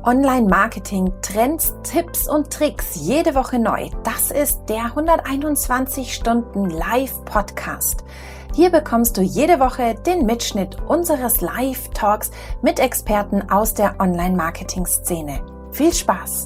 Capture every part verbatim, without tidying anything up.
Online-Marketing, Trends, Tipps und Tricks jede Woche neu. Das ist der hunderteinundzwanzig Stunden Live-Podcast. Hier bekommst du jede Woche den Mitschnitt unseres Live-Talks mit Experten aus der Online-Marketing-Szene. Viel Spaß!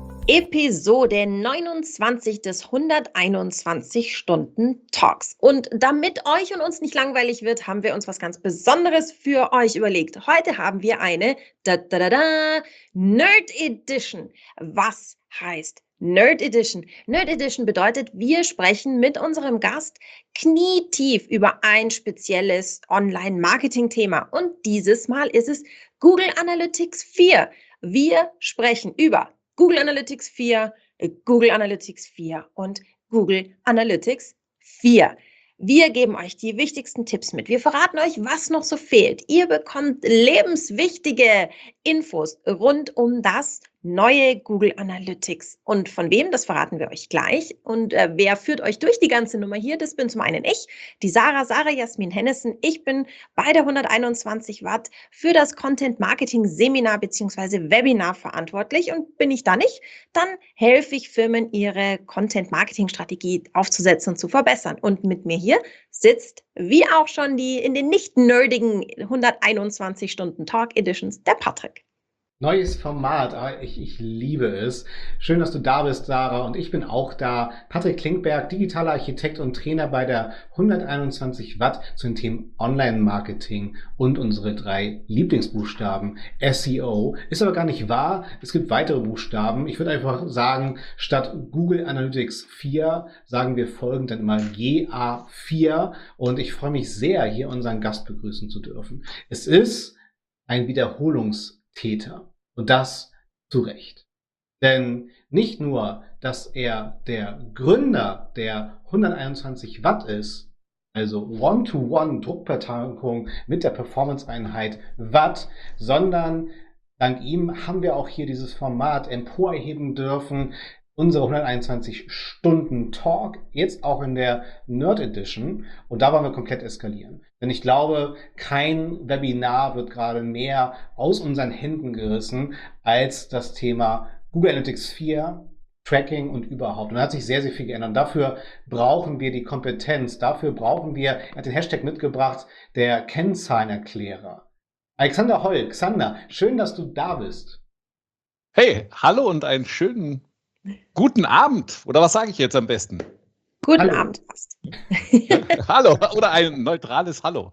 Episode neunundzwanzig des hunderteinundzwanzig Stunden Talks. Und damit euch und uns nicht langweilig wird, haben wir uns was ganz Besonderes für euch überlegt. Heute haben wir eine da, da, da, da, Nerd Edition. Was heißt Nerd Edition? Nerd Edition bedeutet, wir sprechen mit unserem Gast knietief über ein spezielles Online-Marketing-Thema. Und dieses Mal ist es Google Analytics vier. Wir sprechen über Google Analytics vier, Google Analytics vier und Google Analytics vier. Wir geben euch die wichtigsten Tipps mit. Wir verraten euch, was noch so fehlt. Ihr bekommt lebenswichtige Infos rund um das neue Google Analytics. Und von wem, das verraten wir euch gleich. Und äh, wer führt euch durch die ganze Nummer hier? Das bin zum einen ich, die Sarah, Sarah Jasmin Hennessen. Ich bin bei der hunderteinundzwanzig Watt für das Content Marketing Seminar bzw. Webinar verantwortlich. Und bin ich da nicht, dann helfe ich Firmen, ihre Content Marketing Strategie aufzusetzen und zu verbessern. Und mit mir hier sitzt, wie auch schon die in den nicht nerdigen hunderteinundzwanzig Stunden Talk Editions, der Patrick. Neues Format, aber ich, ich liebe es. Schön, dass du da bist, Sarah, und ich bin auch da. Patrick Klinkberg, digitaler Architekt und Trainer bei der hunderteinundzwanzig Watt zu den Themen Online-Marketing und unsere drei Lieblingsbuchstaben S E O. Ist aber gar nicht wahr, es gibt weitere Buchstaben. Ich würde einfach sagen, statt Google Analytics vier sagen wir folgend dann immer G A vier, und ich freue mich sehr, hier unseren Gast begrüßen zu dürfen. Es ist ein Wiederholungstäter. Und das zu Recht. Denn nicht nur, dass er der Gründer der hunderteinundzwanzig Watt ist, also One-to-One-Druckbetankung mit der Performance-Einheit Watt, sondern dank ihm haben wir auch hier dieses Format emporheben dürfen, unsere hunderteinundzwanzig Stunden Talk, jetzt auch in der Nerd Edition. Und da wollen wir komplett eskalieren. Denn ich glaube, kein Webinar wird gerade mehr aus unseren Händen gerissen als das Thema Google Analytics vier, Tracking und überhaupt. Und da hat sich sehr, sehr viel geändert. Und dafür brauchen wir die Kompetenz. Dafür brauchen wir, er hat den Hashtag mitgebracht, der Kennzahlenerklärer. Alexander Holl, Xander, schön, dass du da bist. Hey, hallo und einen schönen guten Abend, oder was sage ich jetzt am besten? Guten Hallo. Abend fast. Hallo, oder ein neutrales Hallo.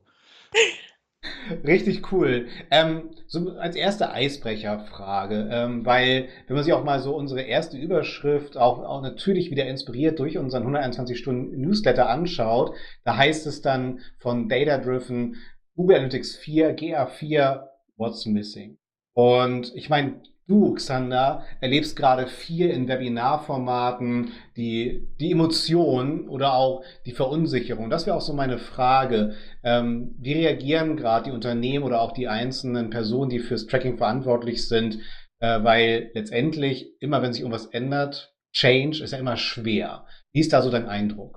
Richtig cool. Ähm, so als erste Eisbrecherfrage, ähm, weil wenn man sich auch mal so unsere erste Überschrift auch, auch natürlich wieder inspiriert durch unseren hunderteinundzwanzig Stunden Newsletter anschaut, da heißt es dann von Data Driven Google Analytics vier, G A vier, what's missing? Und ich meine, du, Xander, erlebst gerade viel in Webinarformaten, die, die Emotion oder auch die Verunsicherung. Das wäre auch so meine Frage. Ähm, wie reagieren gerade die Unternehmen oder auch die einzelnen Personen, die fürs Tracking verantwortlich sind? Äh, weil letztendlich, immer wenn sich irgendwas ändert, Change ist ja immer schwer. Wie ist da so dein Eindruck?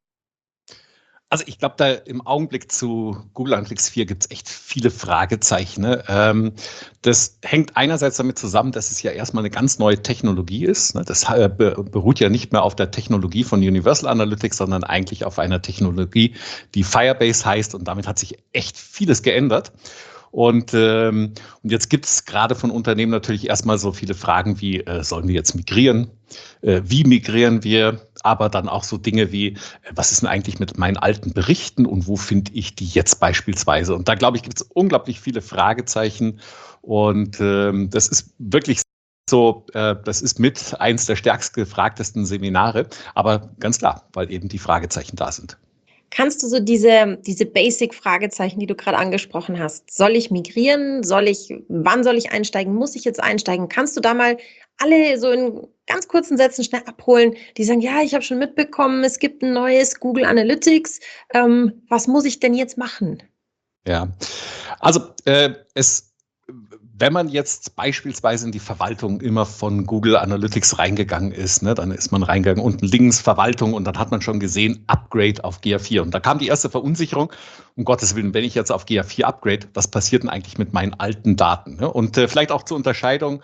Also ich glaube, da im Augenblick zu Google Analytics vier gibt es echt viele Fragezeichen. Ne? Ähm, das hängt einerseits damit zusammen, dass es ja erstmal eine ganz neue Technologie ist. Ne? Das äh, beruht ja nicht mehr auf der Technologie von Universal Analytics, sondern eigentlich auf einer Technologie, die Firebase heißt, und damit hat sich echt vieles geändert. Und, ähm, und jetzt gibt es gerade von Unternehmen natürlich erstmal so viele Fragen wie, äh, sollen wir jetzt migrieren? Äh, wie migrieren wir? Aber dann auch so Dinge wie, äh, was ist denn eigentlich mit meinen alten Berichten und wo finde ich die jetzt beispielsweise? Und da, glaube ich, gibt es unglaublich viele Fragezeichen. Und ähm, das ist wirklich so, äh, das ist mit eins der stärkst gefragtesten Seminare. Aber ganz klar, weil eben die Fragezeichen da sind. Kannst du so diese, diese Basic-Fragezeichen, die du gerade angesprochen hast, soll ich migrieren? Soll ich, wann soll ich einsteigen? Muss ich jetzt einsteigen? Kannst du da mal alle so in ganz kurzen Sätzen schnell abholen, die sagen, ja, ich habe schon mitbekommen, es gibt ein neues Google Analytics. Ähm, was muss ich denn jetzt machen? Ja, also äh, es wenn man jetzt beispielsweise in die Verwaltung immer von Google Analytics reingegangen ist, ne, dann ist man reingegangen, unten links Verwaltung, und dann hat man schon gesehen, Upgrade auf G A vier. Und da kam die erste Verunsicherung, um Gottes Willen, wenn ich jetzt auf G A vier upgrade, was passiert denn eigentlich mit meinen alten Daten? Ne? Und äh, vielleicht auch zur Unterscheidung,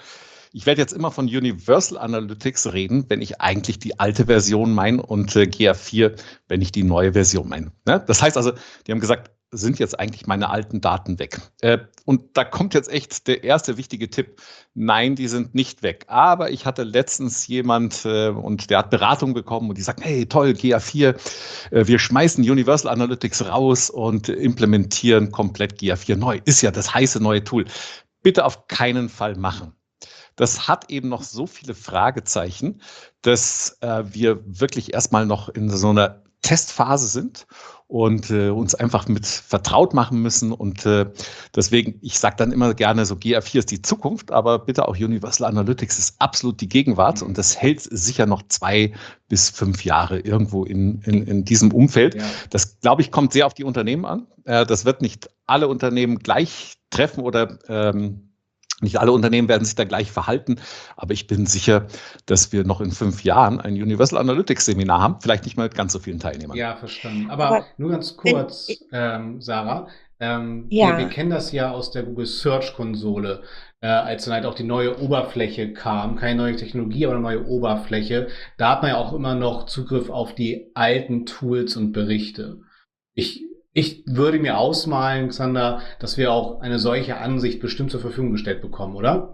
ich werde jetzt immer von Universal Analytics reden, wenn ich eigentlich die alte Version meine und äh, G A vier, wenn ich die neue Version meine. Ne? Das heißt also, die haben gesagt, sind jetzt eigentlich meine alten Daten weg? Äh, und da kommt jetzt echt der erste wichtige Tipp. Nein, die sind nicht weg. Aber ich hatte letztens jemand äh, und der hat Beratung bekommen und die sagt, hey, toll, G A vier, äh, wir schmeißen Universal Analytics raus und implementieren komplett G A vier neu. Ist ja das heiße neue Tool. Bitte auf keinen Fall machen. Das hat eben noch so viele Fragezeichen, dass äh, wir wirklich erstmal noch in so einer Testphase sind und äh, uns einfach mit vertraut machen müssen. Und äh, deswegen, ich sage dann immer gerne, so G A vier ist die Zukunft, aber bitte auch Universal Analytics ist absolut die Gegenwart und das hält sicher noch zwei bis fünf Jahre irgendwo in, in, in diesem Umfeld. Ja. Das, glaube ich, kommt sehr auf die Unternehmen an. Äh, das wird nicht alle Unternehmen gleich treffen oder ähm, nicht alle Unternehmen werden sich da gleich verhalten, aber ich bin sicher, dass wir noch in fünf Jahren ein Universal Analytics Seminar haben, vielleicht nicht mal mit ganz so vielen Teilnehmern. Ja, verstanden. Aber, aber nur ganz kurz, wenn, ähm, Sarah, ähm, ja. wir, wir kennen das ja aus der Google Search Konsole, äh, als dann halt auch die neue Oberfläche kam, keine neue Technologie, aber eine neue Oberfläche. Da hat man ja auch immer noch Zugriff auf die alten Tools und Berichte. Ich Ich würde mir ausmalen, Xander, dass wir auch eine solche Ansicht bestimmt zur Verfügung gestellt bekommen, oder?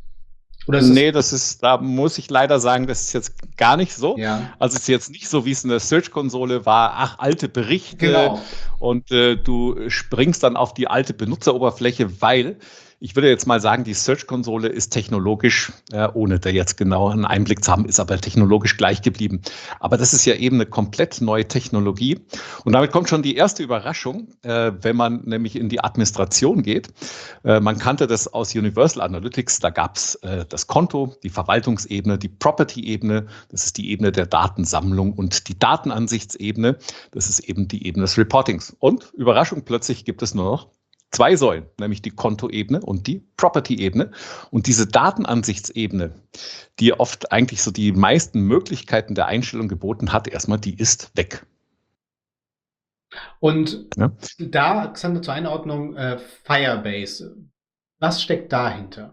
Oder ist nee, das ist, da muss ich leider sagen, das ist jetzt gar nicht so. Ja. Also es ist jetzt nicht so, wie es in der Search-Konsole war, ach, alte Berichte. Genau. Und äh, du springst dann auf die alte Benutzeroberfläche, weil ich würde jetzt mal sagen, die Search-Konsole ist technologisch, äh, ohne da jetzt genau einen Einblick zu haben, ist aber technologisch gleich geblieben. Aber das ist ja eben eine komplett neue Technologie. Und damit kommt schon die erste Überraschung, äh, wenn man nämlich in die Administration geht. Äh, man kannte das aus Universal Analytics, da gab es äh, das Konto, die Verwaltungsebene, die Property-Ebene, das ist die Ebene der Datensammlung und die Datenansichtsebene, das ist eben die Ebene des Reportings. Und Überraschung, plötzlich gibt es nur noch zwei Säulen, nämlich die Kontoebene und die Property-Ebene. Und diese Datenansichtsebene, die oft eigentlich so die meisten Möglichkeiten der Einstellung geboten hat, erstmal, die ist weg. Und ja. da, Xander, zur Einordnung, äh, Firebase. Was steckt dahinter?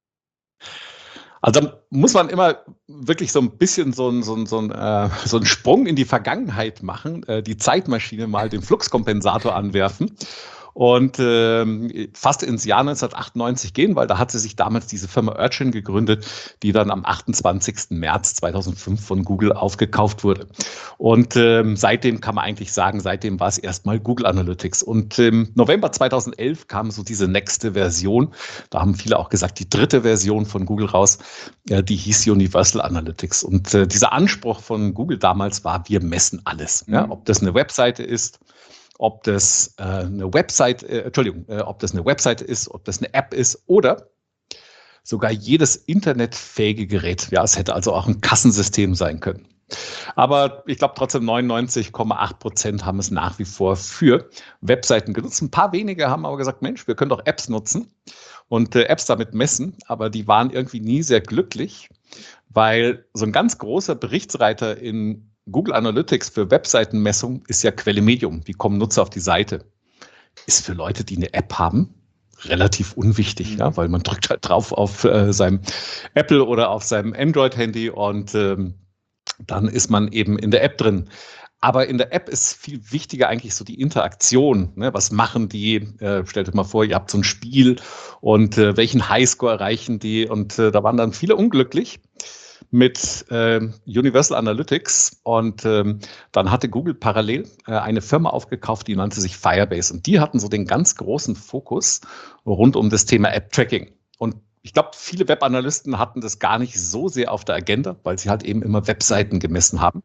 Also da muss man immer wirklich so ein bisschen so einen so ein, so ein, äh, so ein Sprung in die Vergangenheit machen, äh, die Zeitmaschine mal den Fluxkompensator anwerfen und ähm, fast ins Jahr neunzehnhundertachtundneunzig gehen, weil da hatte sich damals diese Firma Urchin gegründet, die dann am achtundzwanzigsten März zweitausendfünf von Google aufgekauft wurde. Und ähm, seitdem kann man eigentlich sagen, seitdem war es erstmal Google Analytics. Und im November zweitausendelf kam so diese nächste Version. Da haben viele auch gesagt, die dritte Version von Google raus, äh, die hieß Universal Analytics. Und äh, dieser Anspruch von Google damals war, wir messen alles. Mhm. Ja, ob das eine Webseite ist, ob das äh, eine Website, äh, Entschuldigung, äh, ob das eine Webseite ist, ob das eine App ist oder sogar jedes internetfähige Gerät. Ja, es hätte also auch ein Kassensystem sein können. Aber ich glaube trotzdem neunundneunzig Komma acht Prozent haben es nach wie vor für Webseiten genutzt. Ein paar wenige haben aber gesagt, Mensch, wir können doch Apps nutzen und äh, Apps damit messen, aber die waren irgendwie nie sehr glücklich, weil so ein ganz großer Berichtsreiter in Google Analytics für Webseitenmessung ist ja Quelle Medium. Wie kommen Nutzer auf die Seite? Ist für Leute, die eine App haben, relativ unwichtig, mhm. ja, weil man drückt halt drauf auf äh, seinem Apple oder auf seinem Android-Handy und ähm, dann ist man eben in der App drin. Aber in der App ist viel wichtiger eigentlich so die Interaktion. Ne? Was machen die? Äh, stellt euch mal vor, ihr habt so ein Spiel und äh, welchen Highscore erreichen die? Und äh, da waren dann viele unglücklich mit äh, Universal Analytics und ähm, dann hatte Google parallel äh, eine Firma aufgekauft, die nannte sich Firebase und die hatten so den ganz großen Fokus rund um das Thema App-Tracking. Und ich glaube, viele Webanalysten hatten das gar nicht so sehr auf der Agenda, weil sie halt eben immer Webseiten gemessen haben.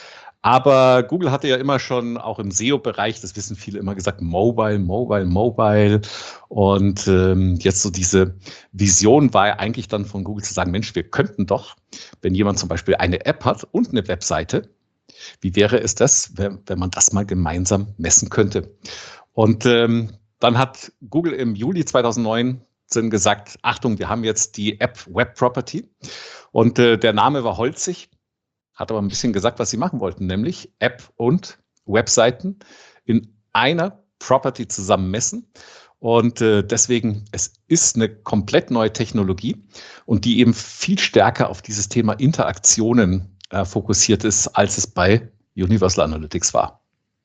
Aber Google hatte ja immer schon auch im S E O-Bereich, das wissen viele, immer gesagt, Mobile, Mobile, Mobile. Und ähm, jetzt so diese Vision war ja eigentlich dann von Google zu sagen, Mensch, wir könnten doch, wenn jemand zum Beispiel eine App hat und eine Webseite, wie wäre es das, wenn, wenn man das mal gemeinsam messen könnte? Und ähm, dann hat Google im Juli zweitausendneunzehn gesagt, Achtung, wir haben jetzt die App Web Property. Und äh, der Name war holzig. Hat aber ein bisschen gesagt, was sie machen wollten, nämlich App und Webseiten in einer Property zusammen messen. Und äh, deswegen, es ist eine komplett neue Technologie und die eben viel stärker auf dieses Thema Interaktionen äh, fokussiert ist, als es bei Universal Analytics war.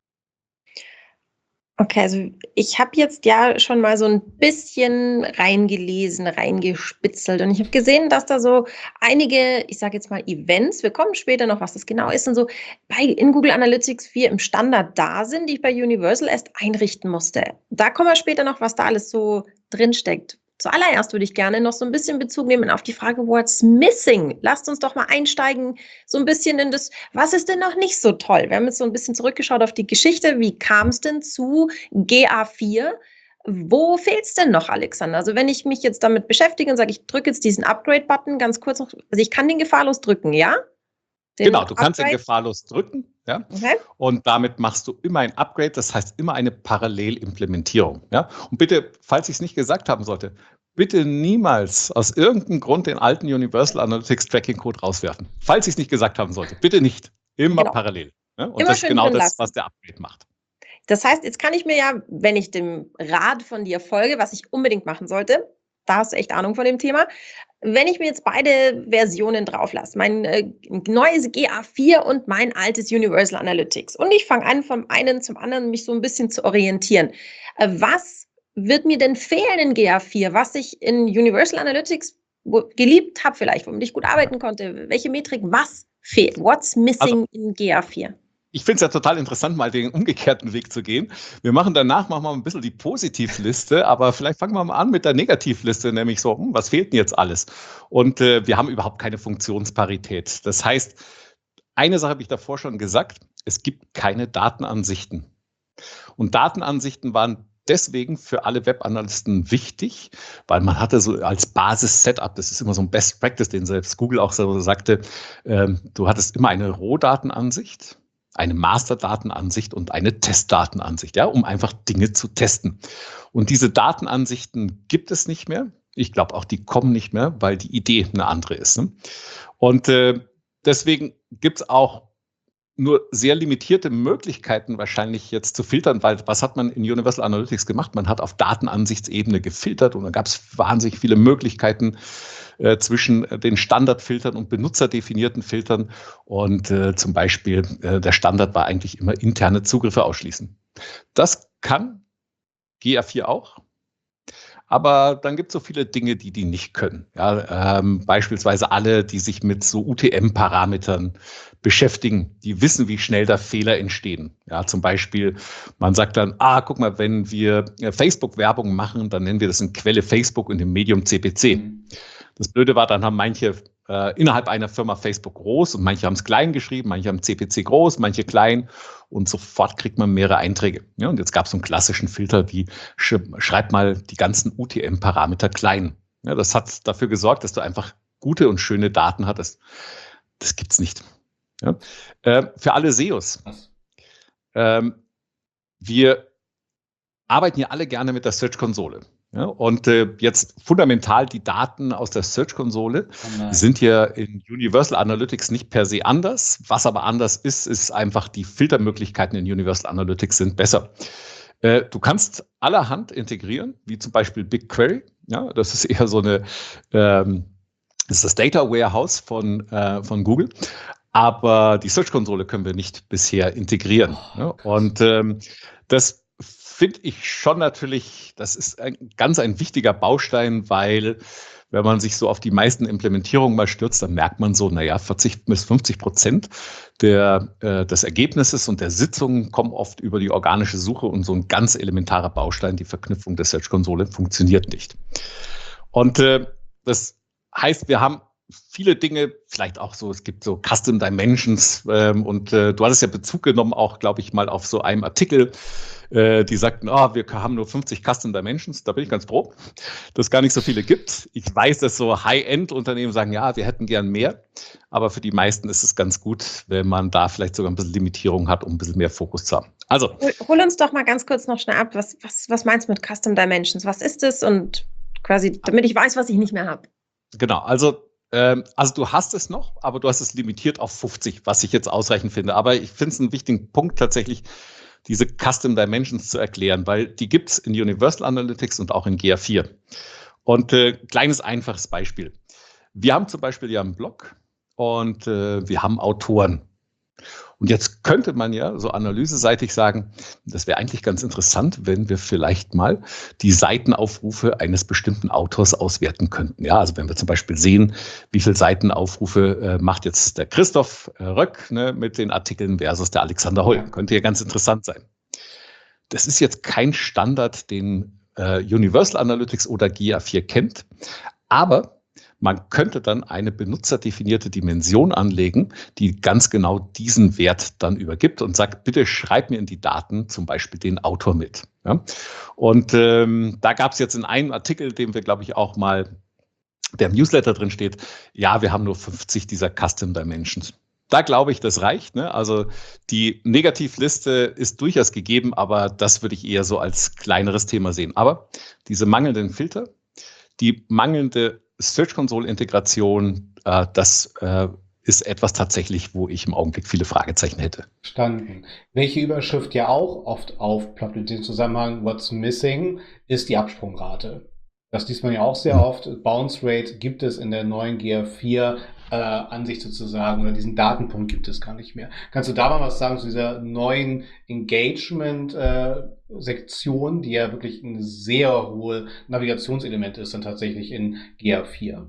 Okay, also ich habe jetzt ja schon mal so ein bisschen reingelesen, reingespitzelt und ich habe gesehen, dass da so einige, ich sage jetzt mal Events, wir kommen später noch, was das genau ist, und so bei, in Google Analytics vier im Standard da sind, die ich bei Universal erst einrichten musste. Da kommen wir später noch, was da alles so drinsteckt. Zuallererst würde ich gerne noch so ein bisschen Bezug nehmen auf die Frage, what's missing? Lasst uns doch mal einsteigen, so ein bisschen in das, was ist denn noch nicht so toll? Wir haben jetzt so ein bisschen zurückgeschaut auf die Geschichte. Wie kam es denn zu G A vier? Wo fehlt es denn noch, Alexander? Also wenn ich mich jetzt damit beschäftige und sage, ich drücke jetzt diesen Upgrade-Button ganz kurz noch, also ich kann den gefahrlos drücken, ja? Den genau, du kannst Upgrade. den gefahrlos drücken, ja? Okay. Und damit machst du immer ein Upgrade, das heißt immer eine Parallelimplementierung. Ja? Und bitte, falls ich es nicht gesagt haben sollte, bitte niemals aus irgendeinem Grund den alten Universal Analytics Tracking Code rauswerfen. Falls ich es nicht gesagt haben sollte, bitte nicht. Immer Genau. parallel. Ja? Und Immer das ist schön genau drin das, lassen. was der Upgrade macht. Das heißt, jetzt kann ich mir ja, wenn ich dem Rat von dir folge, was ich unbedingt machen sollte, da hast du echt Ahnung von dem Thema, wenn ich mir jetzt beide Versionen drauf lasse, mein äh, neues G A vier und mein altes Universal Analytics, und ich fange an, vom einen zum anderen mich so ein bisschen zu orientieren, äh, was wird mir denn fehlen in G A vier, was ich in Universal Analytics wo, geliebt habe vielleicht, womit ich gut arbeiten konnte, welche Metrik, was fehlt, what's missing also, in G A vier? Ich finde es ja total interessant, mal den umgekehrten Weg zu gehen. Wir machen danach machen wir ein bisschen die Positivliste, aber vielleicht fangen wir mal an mit der Negativliste, nämlich so, hm, was fehlt denn jetzt alles? Und äh, wir haben überhaupt keine Funktionsparität. Das heißt, eine Sache habe ich davor schon gesagt, es gibt keine Datenansichten. Und Datenansichten waren deswegen für alle Webanalysten wichtig, weil man hatte so als Basis-Setup, das ist immer so ein Best Practice, den selbst Google auch so sagte, äh, du hattest immer eine Rohdatenansicht, eine Masterdatenansicht und eine Testdatenansicht, ja, um einfach Dinge zu testen. Und diese Datenansichten gibt es nicht mehr. Ich glaube auch, die kommen nicht mehr, weil die Idee eine andere ist. Ne? Und äh, deswegen gibt es auch nur sehr limitierte Möglichkeiten wahrscheinlich jetzt zu filtern, weil was hat man in Universal Analytics gemacht? Man hat auf Datenansichtsebene gefiltert und da gab es wahnsinnig viele Möglichkeiten äh, zwischen den Standardfiltern und benutzerdefinierten Filtern und äh, zum Beispiel äh, der Standard war eigentlich immer interne Zugriffe ausschließen. Das kann G A vier auch. Aber dann gibt es so viele Dinge, die die nicht können. Ja, ähm, beispielsweise alle, die sich mit so U T M-Parametern beschäftigen, die wissen, wie schnell da Fehler entstehen. Ja, zum Beispiel, man sagt dann, ah, guck mal, wenn wir Facebook-Werbung machen, dann nennen wir das in Quelle Facebook und im Medium C P C. Mhm. Das Blöde war, dann haben manche äh, innerhalb einer Firma Facebook groß und manche haben es klein geschrieben, manche haben C P C groß, manche klein und sofort kriegt man mehrere Einträge. Ja, und jetzt gab es so einen klassischen Filter wie sch schreib mal die ganzen U T M-Parameter klein. Ja, das hat dafür gesorgt, dass du einfach gute und schöne Daten hattest. Das gibt's nicht. Ja, äh, für alle S E Os. Ähm, wir arbeiten ja alle gerne mit der Search-Konsole. Ja, und äh, jetzt fundamental die Daten aus der Search-Konsole oh sind ja in Universal Analytics nicht per se anders. Was aber anders ist, ist einfach die Filtermöglichkeiten in Universal Analytics sind besser. Äh, du kannst allerhand integrieren, wie zum Beispiel BigQuery. Ja, das ist eher so eine, ähm, das ist das Data Warehouse von, äh, von Google. Aber die Search-Konsole können wir nicht bisher integrieren. Oh, ja, und ähm, das finde ich schon natürlich, das ist ein, ganz ein wichtiger Baustein, weil wenn man sich so auf die meisten Implementierungen mal stürzt, dann merkt man so, naja, vierzig bis fünfzig Prozent der, äh, des Ergebnisses und der Sitzungen kommen oft über die organische Suche und so ein ganz elementarer Baustein, die Verknüpfung der Search-Konsole, funktioniert nicht. Und äh, das heißt, wir haben viele Dinge, vielleicht auch so, es gibt so Custom Dimensions ähm, und äh, du hattest ja Bezug genommen auch, glaube ich, mal auf so einem Artikel, äh, die sagten, oh, wir haben nur fünfzig Custom Dimensions, da bin ich ganz froh, dass es gar nicht so viele gibt. Ich weiß, dass so High-End-Unternehmen sagen, ja, wir hätten gern mehr, aber für die meisten ist es ganz gut, wenn man da vielleicht sogar ein bisschen Limitierung hat, um ein bisschen mehr Fokus zu haben. Also, hol, hol uns doch mal ganz kurz noch schnell ab, was, was, was meinst du mit Custom Dimensions? Was ist das und quasi, damit ich weiß, was ich nicht mehr habe? Genau, also Also du hast es noch, aber du hast es limitiert auf fünfzig, was ich jetzt ausreichend finde. Aber ich finde es einen wichtigen Punkt tatsächlich. diese Custom Dimensions zu erklären, weil die gibt es in Universal Analytics und auch in G A vier. Und äh, kleines, einfaches Beispiel. Wir haben zum Beispiel ja einen Blog und äh, wir haben Autoren. Und jetzt könnte man ja so analyseseitig sagen, das wäre eigentlich ganz interessant, wenn wir vielleicht mal die Seitenaufrufe eines bestimmten Autors auswerten könnten. Ja, also wenn wir zum Beispiel sehen, wie viele Seitenaufrufe äh, macht jetzt der Christoph äh, Röck, ne, mit den Artikeln versus der Alexander Holl. Könnte ja ganz interessant sein. Das ist jetzt kein Standard, den äh, Universal Analytics oder G A vier kennt, aber man könnte dann eine benutzerdefinierte Dimension anlegen, die ganz genau diesen Wert dann übergibt und sagt, bitte schreib mir in die Daten zum Beispiel den Autor mit. Ja? Und ähm, da gab es jetzt in einem Artikel, den wir, glaube ich, auch mal, der im Newsletter drin steht, ja, wir haben nur fünfzig dieser Custom Dimensions. Da glaube ich, das reicht. Ne? Also die Negativliste ist durchaus gegeben, aber das würde ich eher so als kleineres Thema sehen. Aber diese mangelnden Filter, die mangelnde Search Console Integration, äh, das äh, ist etwas tatsächlich, wo ich im Augenblick viele Fragezeichen hätte. Verstanden. Welche Überschrift ja auch oft aufploppt in dem Zusammenhang, what's missing, ist die Absprungrate. Das liest man ja auch sehr oft. Bounce Rate gibt es in der neuen G A vier äh, Ansicht sozusagen, oder diesen Datenpunkt gibt es gar nicht mehr. Kannst du da mal was sagen zu dieser neuen Engagement-Sektion, äh, die ja wirklich ein sehr hohes Navigationselement ist, dann tatsächlich in G A vier?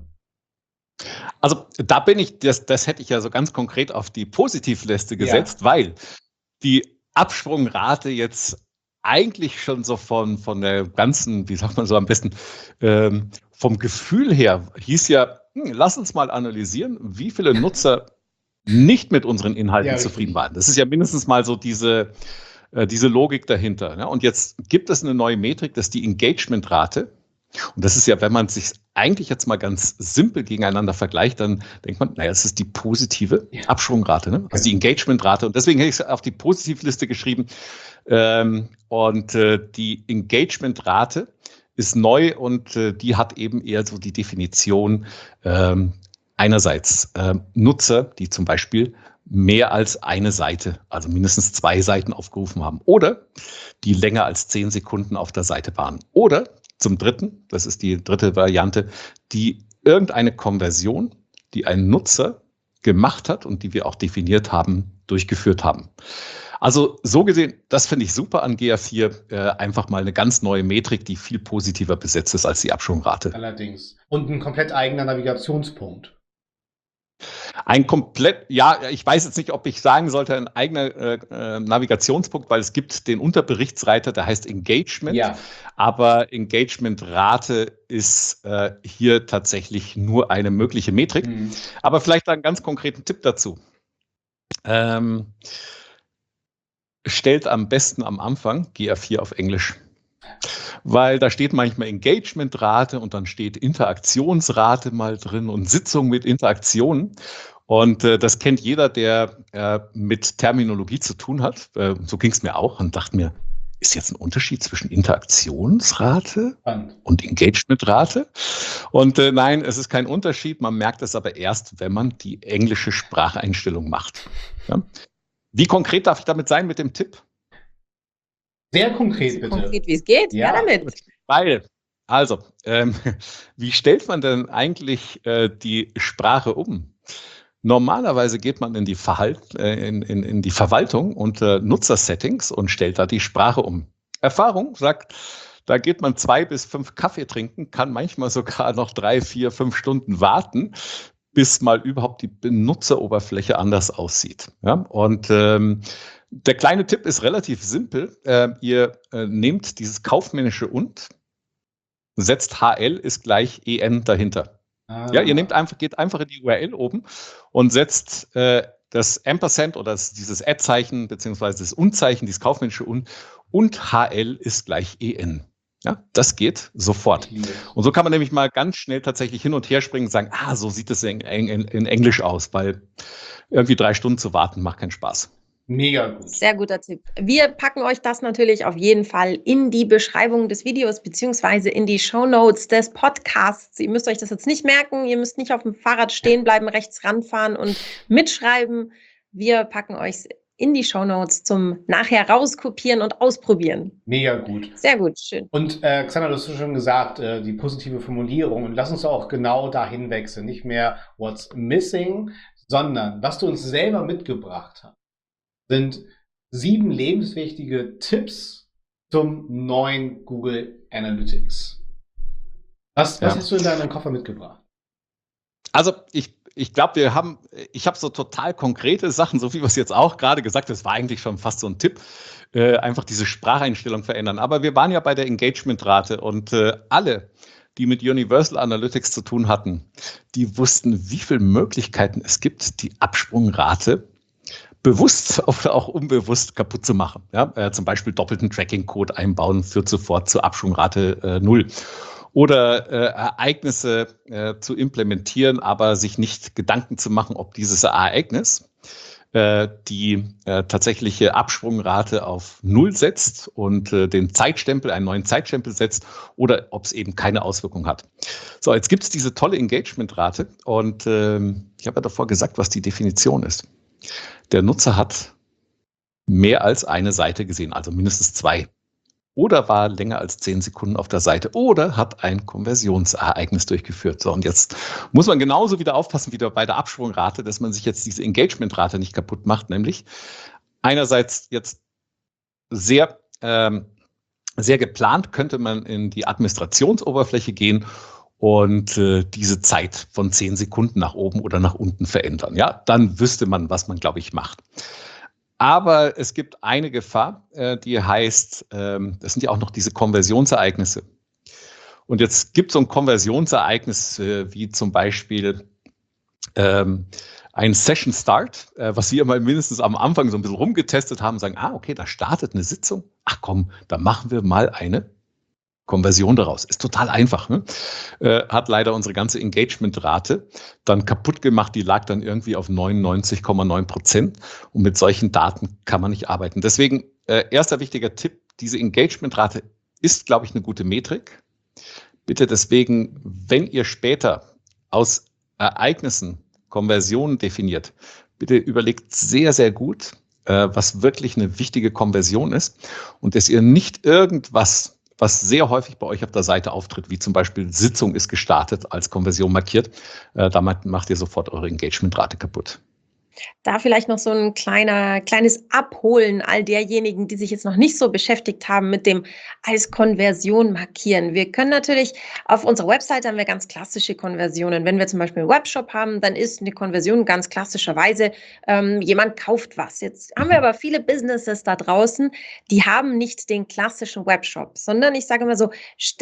Also da bin ich, das, das hätte ich ja so ganz konkret auf die Positivliste gesetzt, ja. Weil die Absprungrate jetzt eigentlich schon so von, von der ganzen, wie sagt man so am besten, ähm, vom Gefühl her hieß ja, hm, lass uns mal analysieren, wie viele Nutzer nicht mit unseren Inhalten ja, zufrieden waren. Das ist ja mindestens mal so diese, äh, diese Logik dahinter. Ne? Und jetzt gibt es eine neue Metrik, das ist die Engagementrate. Und das ist ja, wenn man sich eigentlich jetzt mal ganz simpel gegeneinander vergleicht, dann denkt man, naja, das ist die positive ja. Absprungrate, ne? Also die Engagementrate. Und deswegen hätte ich es auf die Positivliste geschrieben. Ähm, und äh, die Engagementrate ist neu und äh, die hat eben eher so die Definition ähm, einerseits äh, Nutzer, die zum Beispiel mehr als eine Seite, also mindestens zwei Seiten aufgerufen haben oder die länger als zehn Sekunden auf der Seite waren oder zum Dritten, das ist die dritte Variante, die irgendeine Konversion, die ein Nutzer gemacht hat und die wir auch definiert haben, durchgeführt haben. Also so gesehen, das finde ich super an G A vier, äh, einfach mal eine ganz neue Metrik, die viel positiver besetzt ist als die Absprungrate. Allerdings. Und ein komplett eigener Navigationspunkt. Ein komplett, ja, ich weiß jetzt nicht, ob ich sagen sollte, ein eigener äh, Navigationspunkt, weil es gibt den Unterberichtsreiter, der heißt Engagement, ja. Aber Engagementrate ist äh, hier tatsächlich nur eine mögliche Metrik. Mhm. Aber vielleicht einen ganz konkreten Tipp dazu. Ähm, stellt am besten am Anfang G A vier auf Englisch. Weil da steht manchmal Engagementrate und dann steht Interaktionsrate mal drin und Sitzung mit Interaktionen. Und äh, das kennt jeder, der äh, mit Terminologie zu tun hat. Äh, so ging es mir auch und dachte mir, ist jetzt ein Unterschied zwischen Interaktionsrate Spannend. Und Engagementrate? Und äh, nein, es ist kein Unterschied. Man merkt es aber erst, wenn man die englische Spracheinstellung macht. Ja? Wie konkret darf ich damit sein mit dem Tipp? Sehr konkret, so bitte. Konkret, wie es geht. Ja, ja damit. Weil, also, ähm, wie stellt man denn eigentlich äh, die Sprache um? Normalerweise geht man in die, Verhalt, äh, in, in, in die Verwaltung unter Nutzersettings und stellt da die Sprache um. Erfahrung sagt, da geht man zwei bis fünf Kaffee trinken, kann manchmal sogar noch drei, vier, fünf Stunden warten, bis mal überhaupt die Benutzeroberfläche anders aussieht. Ja? Und ähm, der kleine Tipp ist relativ simpel. Äh, ihr äh, nehmt dieses kaufmännische und, setzt H L ist gleich E N dahinter. Ah. Ja, ihr nehmt einfach, geht einfach in die U R L oben und setzt äh, das Ampersand oder das, dieses Ad-Zeichen beziehungsweise das Und-Zeichen, dieses kaufmännische und, und H L ist gleich E N. Ja, das geht sofort. Und so kann man nämlich mal ganz schnell tatsächlich hin und her springen und sagen, ah, so sieht es in, in, in Englisch aus, weil irgendwie drei Stunden zu warten macht keinen Spaß. Mega gut. Sehr guter Tipp. Wir packen euch das natürlich auf jeden Fall in die Beschreibung des Videos beziehungsweise in die Shownotes des Podcasts. Ihr müsst euch das jetzt nicht merken. Ihr müsst nicht auf dem Fahrrad stehen bleiben, rechts ranfahren und mitschreiben. Wir packen euch in die Shownotes zum nachher rauskopieren und ausprobieren. Mega gut. Sehr gut, schön. Und äh, Xander, du hast schon gesagt, äh, die positive Formulierung. Und lass uns auch genau dahin wechseln. Nicht mehr what's missing, sondern was du uns selber mitgebracht hast, sind sieben lebenswichtige Tipps zum neuen Google Analytics. Was, was Ja. hast du in deinem Koffer mitgebracht? Also ich, ich glaube, wir haben, ich habe so total konkrete Sachen, so wie wir es jetzt auch gerade gesagt haben, das war eigentlich schon fast so ein Tipp, äh, einfach diese Spracheinstellung verändern. Aber wir waren ja bei der Engagementrate und äh, alle, die mit Universal Analytics zu tun hatten, die wussten, wie viele Möglichkeiten es gibt, die Absprungrate bewusst oder auch unbewusst kaputt zu machen. Ja, äh, zum Beispiel doppelten Tracking-Code einbauen führt sofort zur Absprungrate äh, null. Oder äh, Ereignisse äh, zu implementieren, aber sich nicht Gedanken zu machen, ob dieses Ereignis äh, die äh, tatsächliche Absprungrate auf Null setzt und äh, den Zeitstempel, einen neuen Zeitstempel setzt oder ob es eben keine Auswirkung hat. So, jetzt gibt es diese tolle Engagementrate und ähm, ich habe ja davor gesagt, was die Definition ist. Der Nutzer hat mehr als eine Seite gesehen, also mindestens zwei. Oder war länger als zehn Sekunden auf der Seite oder hat ein Konversionsereignis durchgeführt. So, und jetzt muss man genauso wieder aufpassen wie bei der Absprungrate, dass man sich jetzt diese Engagementrate nicht kaputt macht, nämlich einerseits jetzt sehr, ähm, sehr geplant könnte man in die Administrationsoberfläche gehen und äh, diese Zeit von zehn Sekunden nach oben oder nach unten verändern. Ja, dann wüsste man, was man, glaube ich, macht. Aber es gibt eine Gefahr, äh, die heißt, ähm, das sind ja auch noch diese Konversionsereignisse. Und jetzt gibt es so ein Konversionsereignis, äh, wie zum Beispiel ähm, ein Session Start, äh, was wir mal mindestens am Anfang so ein bisschen rumgetestet haben, sagen, ah, okay, da startet eine Sitzung. Ach komm, da machen wir mal eine Konversion daraus. Ist total einfach. Ne? Äh, hat leider unsere ganze Engagement-Rate dann kaputt gemacht. Die lag dann irgendwie auf neunundneunzig Komma neun Prozent. Und mit solchen Daten kann man nicht arbeiten. Deswegen, äh, erster wichtiger Tipp, diese Engagement-Rate ist, glaube ich, eine gute Metrik. Bitte deswegen, wenn ihr später aus Ereignissen Konversionen definiert, bitte überlegt sehr, sehr gut, äh, was wirklich eine wichtige Konversion ist und dass ihr nicht irgendwas, was sehr häufig bei euch auf der Seite auftritt, wie zum Beispiel Sitzung ist gestartet, als Konversion markiert. Äh, damit macht ihr sofort eure Engagementrate kaputt. Da vielleicht noch so ein kleiner, kleines Abholen all derjenigen, die sich jetzt noch nicht so beschäftigt haben mit dem als Konversion markieren. Wir können natürlich auf unserer Webseite haben wir ganz klassische Konversionen. Wenn wir zum Beispiel einen Webshop haben, dann ist eine Konversion ganz klassischerweise, ähm, jemand kauft was. Jetzt haben wir aber viele Businesses da draußen, die haben nicht den klassischen Webshop, sondern ich sage immer so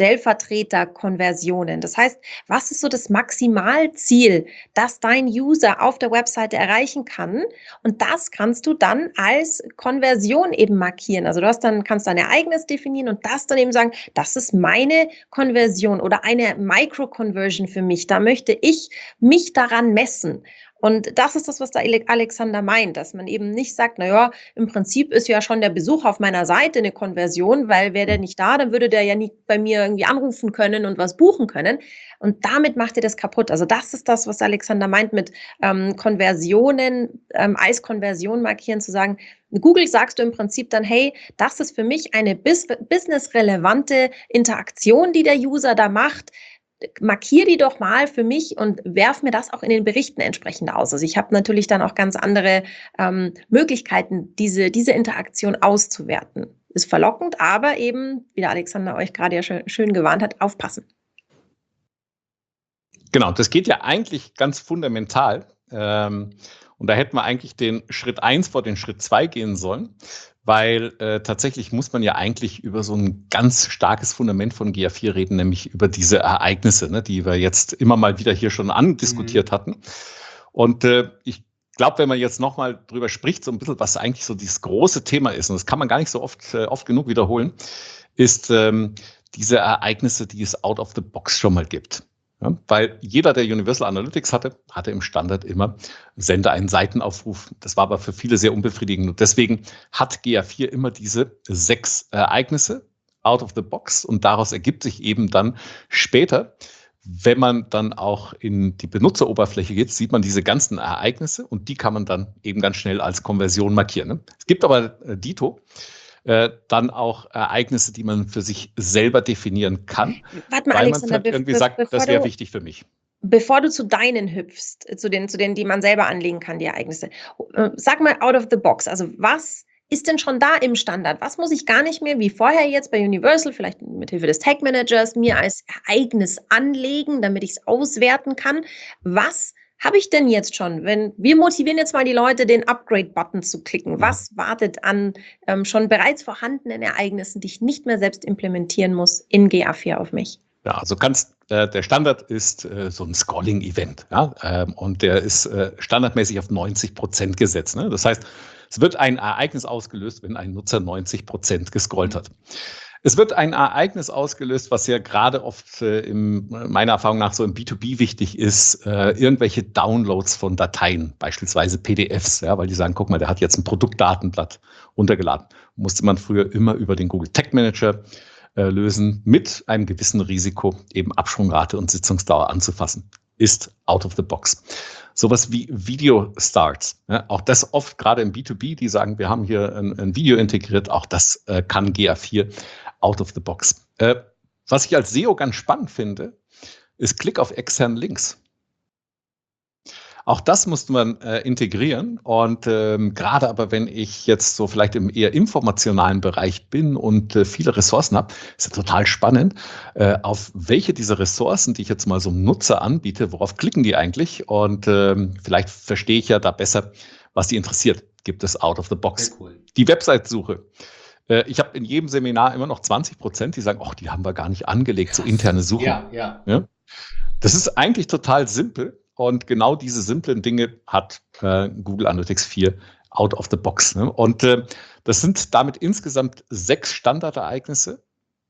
Stellvertreter-Konversionen. Das heißt, was ist so das Maximalziel, das dein User auf der Webseite erreichen kann? Und das kannst du dann als Konversion eben markieren. Also du hast dann, kannst ein Ereignis definieren und das dann eben sagen, das ist meine Konversion oder eine Micro-Conversion für mich. Da möchte ich mich daran messen. Und das ist das, was der Alexander meint, dass man eben nicht sagt, naja, im Prinzip ist ja schon der Besuch auf meiner Seite eine Konversion, weil wäre der nicht da, dann würde der ja nicht bei mir irgendwie anrufen können und was buchen können. Und damit macht ihr das kaputt. Also das ist das, was Alexander meint mit ähm, Konversionen, ähm, als Konversion markieren, zu sagen, Google sagst du im Prinzip dann, hey, das ist für mich eine bis- businessrelevante Interaktion, die der User da macht. Markiere die doch mal für mich und werf mir das auch in den Berichten entsprechend aus. Also ich habe natürlich dann auch ganz andere ähm, Möglichkeiten, diese, diese Interaktion auszuwerten. Ist verlockend, aber eben, wie der Alexander euch gerade ja schön, schön gewarnt hat, aufpassen. Genau, das geht ja eigentlich ganz fundamental. Ähm, und da hätten wir eigentlich den Schritt eins vor den Schritt zwei gehen sollen. Weil äh, tatsächlich muss man ja eigentlich über so ein ganz starkes Fundament von G A vier reden, nämlich über diese Ereignisse, ne, die wir jetzt immer mal wieder hier schon andiskutiert mhm. hatten. Und äh, ich glaube, wenn man jetzt nochmal drüber spricht, so ein bisschen, was eigentlich so dieses große Thema ist, und das kann man gar nicht so oft, äh, oft genug wiederholen, ist ähm, diese Ereignisse, die es out of the box schon mal gibt. Ja, weil jeder, der Universal Analytics hatte, hatte im Standard immer, sende einen Seitenaufruf. Das war aber für viele sehr unbefriedigend. Und deswegen hat G A vier immer diese sechs Ereignisse out of the box. Und daraus ergibt sich eben dann später, wenn man dann auch in die Benutzeroberfläche geht, sieht man diese ganzen Ereignisse und die kann man dann eben ganz schnell als Konversion markieren. Ne? Es gibt aber äh, Dito äh, dann auch Ereignisse, die man für sich selber definieren kann, Warte mal, weil Alexander, man irgendwie be sagt, bevor das wäre du, wichtig für mich. bevor du zu deinen hüpfst, äh, zu den, zu denen, die man selber anlegen kann, die Ereignisse, äh, sag mal out of the box, also was ist denn schon da im Standard? Was muss ich gar nicht mehr, wie vorher jetzt bei Universal, vielleicht mit Hilfe des Tag Managers, mir als Ereignis anlegen, damit ich es auswerten kann? Was habe ich denn jetzt schon? Wenn wir motivieren jetzt mal die Leute, den Upgrade-Button zu klicken. Was wartet an ähm, schon bereits vorhandenen Ereignissen, die ich nicht mehr selbst implementieren muss in G A vier auf mich? Ja, also ganz, äh, der Standard ist äh, so ein Scrolling-Event, ja, ähm, und der ist äh, standardmäßig auf neunzig Prozent gesetzt. Ne? Das heißt, es wird ein Ereignis ausgelöst, wenn ein Nutzer neunzig Prozent gescrollt hat. Es wird ein Ereignis ausgelöst, was ja gerade oft äh, im, meiner Erfahrung nach so im B zwei B wichtig ist, äh, irgendwelche Downloads von Dateien, beispielsweise P D Fs, ja, weil die sagen, guck mal, der hat jetzt ein Produktdatenblatt runtergeladen. Musste man früher immer über den Google Tag Manager äh, lösen, mit einem gewissen Risiko, eben Absprungrate und Sitzungsdauer anzufassen. Ist out of the box. Sowas wie Video Starts, ja, auch das oft gerade im B zwei B, die sagen, wir haben hier ein, ein Video integriert, auch das äh, kann G A vier out of the box. Äh, was ich als S E O ganz spannend finde, ist Klick auf externen Links. Auch das musste man äh, integrieren und ähm, gerade aber, wenn ich jetzt so vielleicht im eher informationalen Bereich bin und äh, viele Ressourcen habe, ist ja total spannend, äh, auf welche dieser Ressourcen, die ich jetzt mal so einem Nutzer anbiete, worauf klicken die eigentlich und ähm, vielleicht verstehe ich ja da besser, was die interessiert. Gibt es out of the box. Sehr cool. Die Website-Suche. Äh, ich habe in jedem Seminar immer noch zwanzig Prozent, die sagen, ach, die haben wir gar nicht angelegt, so interne Suche. Ja, ja. Ja? Das ist eigentlich total simpel. Und genau diese simplen Dinge hat äh, Google Analytics vier out of the box. Ne? Und äh, das sind damit insgesamt sechs Standardereignisse.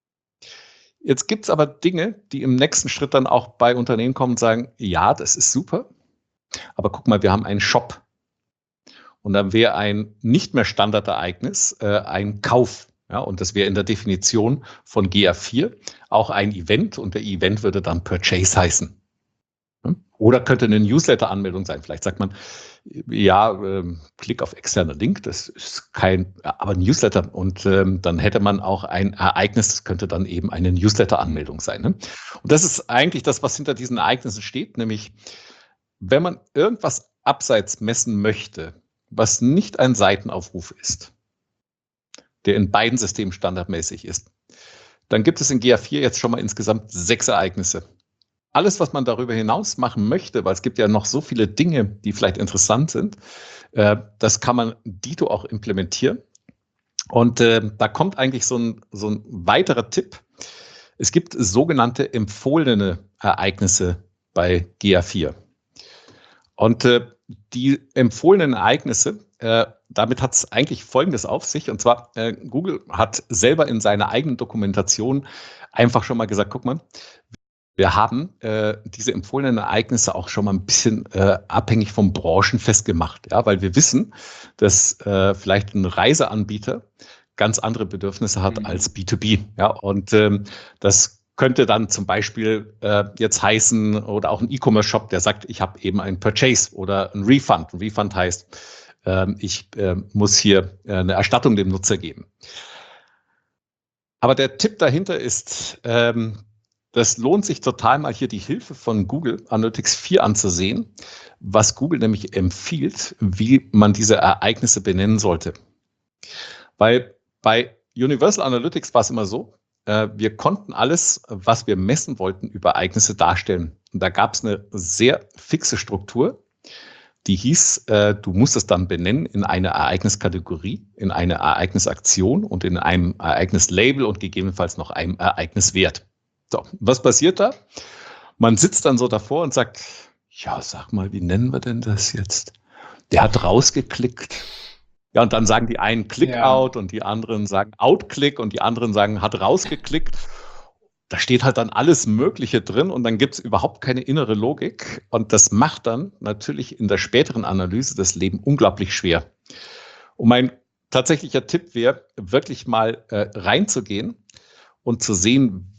Jetzt gibt es aber Dinge, die im nächsten Schritt dann auch bei Unternehmen kommen und sagen, ja, das ist super, aber guck mal, wir haben einen Shop. Und dann wäre ein nicht mehr Standardereignis äh, ein Kauf. Ja, und das wäre in der Definition von G A vier auch ein Event und der Event würde dann Purchase heißen. Oder könnte eine Newsletter-Anmeldung sein. Vielleicht sagt man, ja, ähm, klick auf externer Link, das ist kein, aber Newsletter. Und ähm, dann hätte man auch ein Ereignis, das könnte dann eben eine Newsletter-Anmeldung sein. Ne? Und das ist eigentlich das, was hinter diesen Ereignissen steht, nämlich wenn man irgendwas abseits messen möchte, was nicht ein Seitenaufruf ist, der in beiden Systemen standardmäßig ist, dann gibt es in G A vier jetzt schon mal insgesamt sechs Ereignisse. Alles, was man darüber hinaus machen möchte, weil es gibt ja noch so viele Dinge, die vielleicht interessant sind, äh, das kann man Dito auch implementieren. Und äh, da kommt eigentlich so ein, so ein weiterer Tipp. Es gibt sogenannte empfohlene Ereignisse bei G A vier. Und äh, die empfohlenen Ereignisse, äh, damit hat es eigentlich Folgendes auf sich. Und zwar, äh, Google hat selber in seiner eigenen Dokumentation einfach schon mal gesagt, guck mal, wir haben äh, diese empfohlenen Ereignisse auch schon mal ein bisschen äh, abhängig von Branchen festgemacht, ja, weil wir wissen, dass äh, vielleicht ein Reiseanbieter ganz andere Bedürfnisse hat mhm. als B zwei B. Ja, und ähm, das könnte dann zum Beispiel äh, jetzt heißen oder auch ein E-Commerce-Shop, der sagt, ich habe eben ein Purchase oder ein Refund. Ein Refund heißt, äh, ich äh, muss hier äh, eine Erstattung dem Nutzer geben. Aber der Tipp dahinter ist, ähm, das lohnt sich total mal hier die Hilfe von Google Analytics vier anzusehen, was Google nämlich empfiehlt, wie man diese Ereignisse benennen sollte. Weil bei Universal Analytics war es immer so, äh, wir konnten alles, was wir messen wollten, über Ereignisse darstellen. Und da gab es eine sehr fixe Struktur, die hieß, äh, du musst es dann benennen in eine Ereigniskategorie, in eine Ereignisaktion und in einem Ereignislabel und gegebenenfalls noch einem Ereigniswert. So, was passiert da? Man sitzt dann so davor und sagt, ja, sag mal, wie nennen wir denn das jetzt? Der hat rausgeklickt. Ja, und dann sagen die einen Click-out ja. und die anderen sagen Out-Click und die anderen sagen, hat rausgeklickt. Da steht halt dann alles Mögliche drin und dann gibt es überhaupt keine innere Logik. Und das macht dann natürlich in der späteren Analyse das Leben unglaublich schwer. Und mein tatsächlicher Tipp wäre, wirklich mal äh, reinzugehen und zu sehen,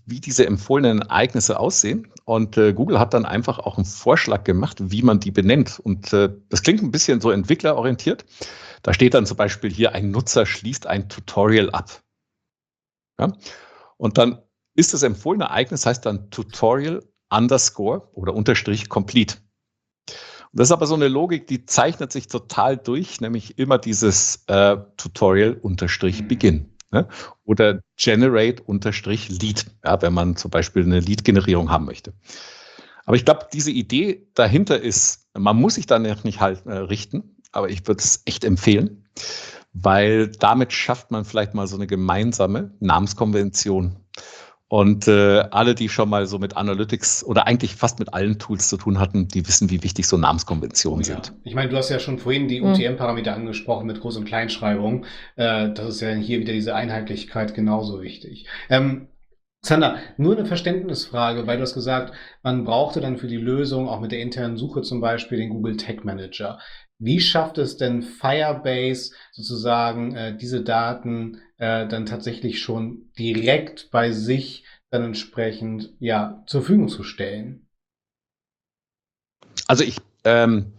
wie diese empfohlenen Ereignisse aussehen. Und äh, Google hat dann einfach auch einen Vorschlag gemacht, wie man die benennt. Und äh, das klingt ein bisschen so entwicklerorientiert. Da steht dann zum Beispiel hier, ein Nutzer schließt ein Tutorial ab. Ja? Und dann ist das empfohlene Ereignis, heißt dann Tutorial underscore oder Unterstrich complete. Und das ist aber so eine Logik, die zeichnet sich total durch, nämlich immer dieses äh, Tutorial unterstrich Begin. Ne? Oder Generate unterstrich Lead, ja, wenn man zum Beispiel eine Lead-Generierung haben möchte. Aber ich glaube, diese Idee dahinter ist, man muss sich dann nicht halt äh, richten, aber ich würde es echt empfehlen, weil damit schafft man vielleicht mal so eine gemeinsame Namenskonvention. Und äh, alle, die schon mal so mit Analytics oder eigentlich fast mit allen Tools zu tun hatten, die wissen, wie wichtig so Namenskonventionen Oh ja. sind. Ich meine, du hast ja schon vorhin die Mhm. U T M-Parameter angesprochen mit Groß- und Kleinschreibung. Äh, das ist ja hier wieder diese Einheitlichkeit genauso wichtig. Ähm, Sander, nur eine Verständnisfrage, weil du hast gesagt, man brauchte dann für die Lösung, auch mit der internen Suche zum Beispiel, den Google Tag Manager. Wie schafft es denn Firebase sozusagen, äh, diese Daten äh, dann tatsächlich schon direkt bei sich dann entsprechend ja zur Verfügung zu stellen? Also ich, ähm,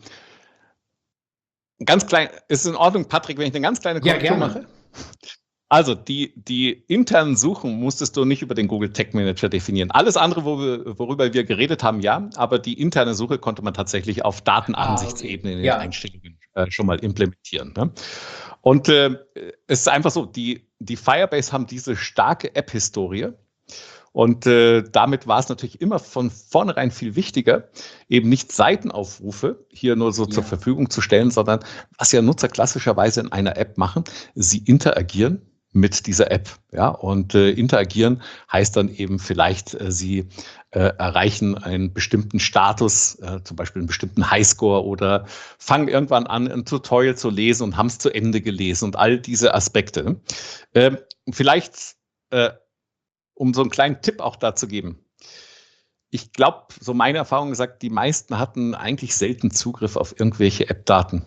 ganz klein, ist in Ordnung, Patrick, wenn ich eine ganz kleine Ja, Korrektur gerne. mache? Also die, die internen Suchen musstest du nicht über den Google Tag Manager definieren. Alles andere, wo wir, worüber wir geredet haben, ja, aber die interne Suche konnte man tatsächlich auf Datenansichtsebene in den Ja. Einstellungen äh, schon mal implementieren. Ne? Und äh, es ist einfach so, die, die Firebase haben diese starke App-Historie. Und äh, damit war es natürlich immer von vornherein viel wichtiger, eben nicht Seitenaufrufe hier nur so Ja. zur Verfügung zu stellen, sondern was ja Nutzer klassischerweise in einer App machen, sie interagieren mit dieser App. Ja? Und äh, interagieren heißt dann eben vielleicht, äh, sie äh, erreichen einen bestimmten Status, äh, zum Beispiel einen bestimmten Highscore oder fangen irgendwann an, ein Tutorial zu lesen und haben es zu Ende gelesen und all diese Aspekte. Ähm, vielleicht äh, um so einen kleinen Tipp auch da zu geben. Ich glaube, so meine Erfahrung gesagt, die meisten hatten eigentlich selten Zugriff auf irgendwelche App-Daten.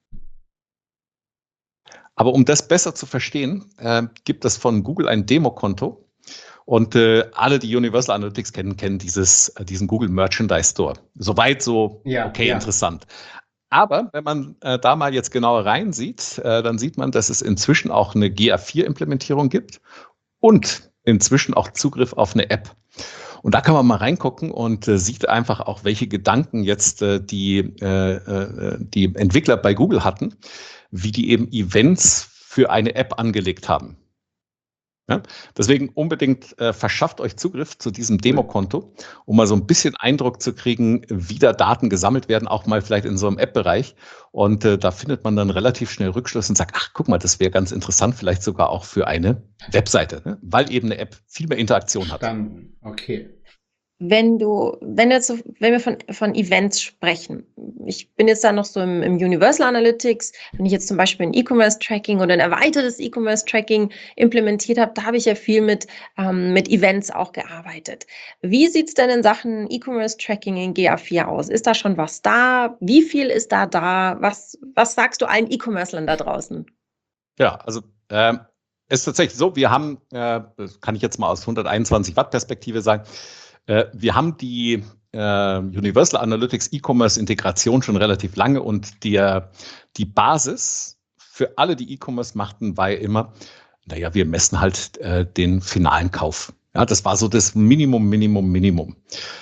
Aber um das besser zu verstehen, äh, gibt es von Google ein Demokonto. Und äh, alle, die Universal Analytics kennen, kennen dieses, äh, diesen Google Merchandise Store. Soweit so, Ja, okay, ja. interessant. Aber wenn man äh, da mal jetzt genauer reinsieht, äh, dann sieht man, dass es inzwischen auch eine G A vier Implementierung gibt und inzwischen auch Zugriff auf eine App. Und da kann man mal reingucken und äh, sieht einfach auch, welche Gedanken jetzt äh, die, äh, äh, die Entwickler bei Google hatten, wie die eben Events für eine App angelegt haben. Ja? Deswegen unbedingt äh, verschafft euch Zugriff zu diesem Demokonto, um mal so ein bisschen Eindruck zu kriegen, wie da Daten gesammelt werden, auch mal vielleicht in so einem App-Bereich. Und äh, da findet man dann relativ schnell Rückschlüsse und sagt, ach, guck mal, das wäre ganz interessant, vielleicht sogar auch für eine Webseite, ne? Weil eben eine App viel mehr Interaktion hat. Verstanden. Okay. Wenn du, wenn du jetzt so, wenn wir von, von Events sprechen, ich bin jetzt da noch so im, im Universal Analytics, wenn ich jetzt zum Beispiel ein E-Commerce-Tracking oder ein erweitertes E-Commerce-Tracking implementiert habe, da habe ich ja viel mit, ähm, mit Events auch gearbeitet. Wie sieht es denn in Sachen E-Commerce-Tracking in G A vier aus? Ist da schon was da? Wie viel ist da da? Was, was sagst du allen E-Commercern da draußen? Ja, also ähm, es ist tatsächlich so, wir haben, äh, das kann ich jetzt mal aus hunderteinundzwanzig Watt Perspektive sagen, äh, wir haben die äh, Universal Analytics E-Commerce Integration schon relativ lange und der, die Basis für alle, die E-Commerce machten, war ja immer, naja, wir messen halt äh, den finalen Kauf. Ja, das war so das Minimum, Minimum, Minimum.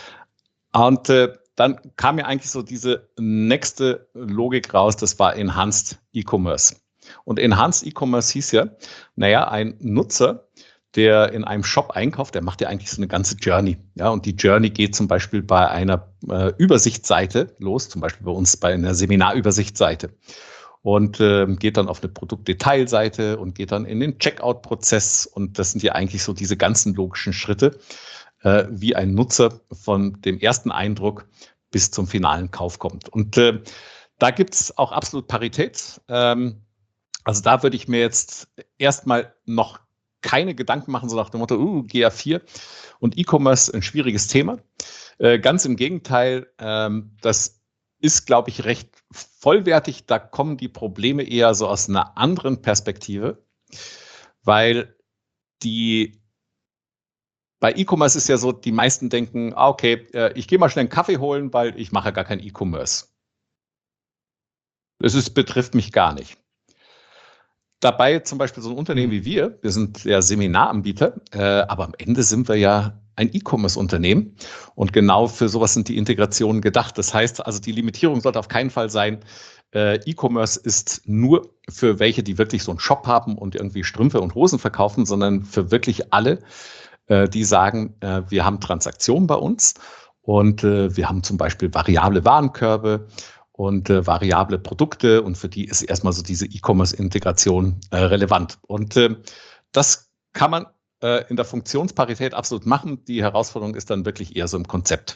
Und äh, dann kam ja eigentlich so diese nächste Logik raus, das war Enhanced E-Commerce. Und Enhanced E-Commerce hieß ja, naja, ein Nutzer, der in einem Shop einkauft, der macht ja eigentlich so eine ganze Journey. Ja, und die Journey geht zum Beispiel bei einer äh, Übersichtsseite los, zum Beispiel bei uns bei einer Seminarübersichtsseite. Und äh, geht dann auf eine Produktdetailseite und geht dann in den Checkout-Prozess. Und das sind ja eigentlich so diese ganzen logischen Schritte, äh, wie ein Nutzer von dem ersten Eindruck bis zum finalen Kauf kommt. Und äh, da gibt es auch absolut Parität. Ähm, also da würde ich mir jetzt erstmal noch keine Gedanken machen, so nach dem Motto, uh, G A vier und E-Commerce ein schwieriges Thema. Äh, ganz im Gegenteil, ähm, das ist, glaube ich, recht vollwertig. Da kommen die Probleme eher so aus einer anderen Perspektive, weil die bei E-Commerce ist ja so, die meisten denken, ah, okay, äh, ich gehe mal schnell einen Kaffee holen, weil ich mache gar kein E-Commerce. Das ist, betrifft mich gar nicht. Dabei zum Beispiel so ein Unternehmen wie wir, wir sind ja Seminaranbieter, äh, aber am Ende sind wir ja ein E-Commerce-Unternehmen und genau für sowas sind die Integrationen gedacht. Das heißt also, die Limitierung sollte auf keinen Fall sein, äh, E-Commerce ist nur für welche, die wirklich so einen Shop haben und irgendwie Strümpfe und Hosen verkaufen, sondern für wirklich alle, äh, die sagen, äh, wir haben Transaktionen bei uns und äh, wir haben zum Beispiel variable Warenkörbe und äh, variable Produkte und für die ist erstmal so diese E-Commerce-Integration äh, relevant. Und äh, das kann man äh, in der Funktionsparität absolut machen. Die Herausforderung ist dann wirklich eher so im Konzept.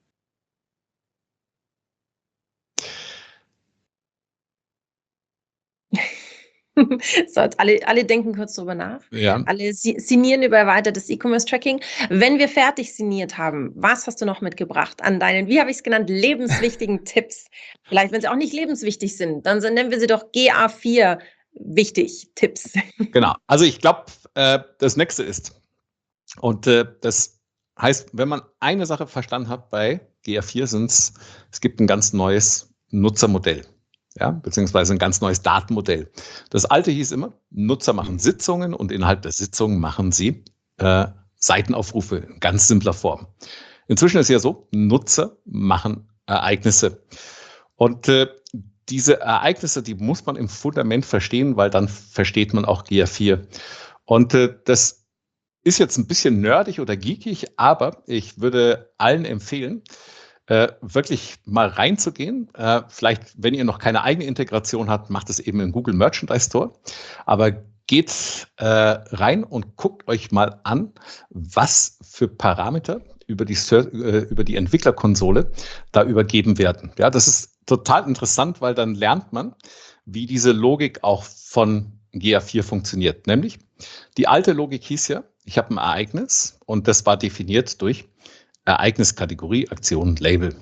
So, jetzt alle, alle denken kurz drüber nach. Ja. Alle si- sinnieren über erweitertes E-Commerce-Tracking. Wenn wir fertig sinniert haben, was hast du noch mitgebracht an deinen, wie habe ich es genannt, lebenswichtigen Tipps? Vielleicht, wenn sie auch nicht lebenswichtig sind, dann nennen wir sie doch G A vier wichtig Tipps. Genau. Also ich glaube, äh, das nächste ist, und äh, das heißt, wenn man eine Sache verstanden hat bei G A vier, sind es, es gibt ein ganz neues Nutzermodell. Ja, beziehungsweise ein ganz neues Datenmodell. Das alte hieß immer, Nutzer machen Sitzungen und innerhalb der Sitzungen machen sie äh, Seitenaufrufe in ganz simpler Form. Inzwischen ist es ja so, Nutzer machen Ereignisse. Und äh, diese Ereignisse, die muss man im Fundament verstehen, weil dann versteht man auch G A vier. Und äh, das ist jetzt ein bisschen nerdig oder geekig, aber ich würde allen empfehlen, Äh, wirklich mal reinzugehen. Äh, vielleicht, wenn ihr noch keine eigene Integration habt, macht es eben im Google Merchandise Store. Aber geht äh, rein und guckt euch mal an, was für Parameter über die, äh, über die Entwicklerkonsole da übergeben werden. Ja, das ist total interessant, weil dann lernt man, wie diese Logik auch von G A vier funktioniert. Nämlich, die alte Logik hieß ja, ich habe ein Ereignis und das war definiert durch Ereigniskategorie, Aktion, Label.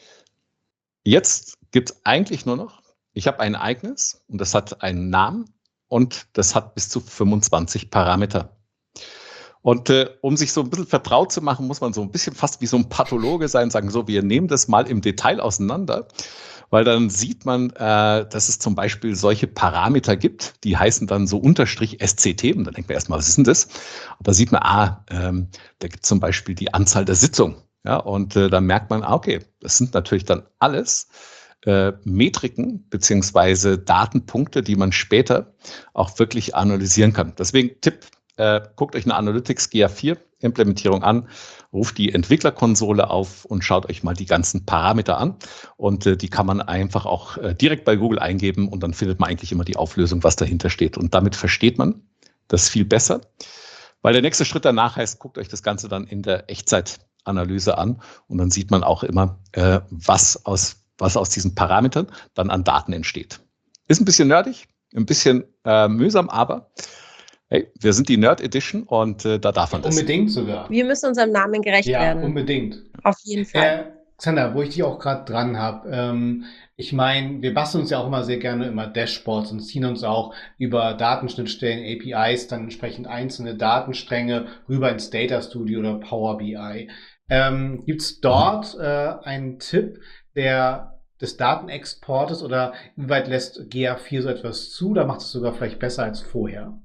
Jetzt gibt es eigentlich nur noch, ich habe ein Ereignis und das hat einen Namen und das hat bis zu fünfundzwanzig Parameter. Und äh, um sich so ein bisschen vertraut zu machen, muss man so ein bisschen fast wie so ein Pathologe sein, sagen so, wir nehmen das mal im Detail auseinander, weil dann sieht man, äh, dass es zum Beispiel solche Parameter gibt, die heißen dann so Unterstrich S C T und dann denkt man erstmal, was ist denn das? Aber sieht man, ah, ähm, da gibt es zum Beispiel die Anzahl der Sitzungen. Ja, und äh, dann merkt man, ah, okay, das sind natürlich dann alles äh, Metriken beziehungsweise Datenpunkte, die man später auch wirklich analysieren kann. Deswegen Tipp, äh, guckt euch eine Analytics G A vier Implementierung an, ruft die Entwicklerkonsole auf und schaut euch mal die ganzen Parameter an. Und äh, die kann man einfach auch äh, direkt bei Google eingeben und dann findet man eigentlich immer die Auflösung, was dahinter steht. Und damit versteht man das viel besser, weil der nächste Schritt danach heißt, guckt euch das Ganze dann in der Echtzeitanalyse an und dann sieht man auch immer, äh, was, aus, was aus diesen Parametern dann an Daten entsteht. Ist ein bisschen nerdig, ein bisschen äh, mühsam, aber hey, wir sind die Nerd Edition und äh, da darf man das. Unbedingt sogar. Wir müssen unserem Namen gerecht Ja, werden. unbedingt. Auf jeden Fall. Äh, Xander, wo ich dich auch gerade dran habe, ähm, ich meine, wir basteln uns ja auch immer sehr gerne immer Dashboards und ziehen uns auch über Datenschnittstellen, A P Is, dann entsprechend einzelne Datenstränge rüber ins Data Studio oder Power B I. Ähm, Gibt es dort äh, einen Tipp, der des Datenexportes oder inwieweit lässt G A vier so etwas zu? Da macht es sogar vielleicht besser als vorher.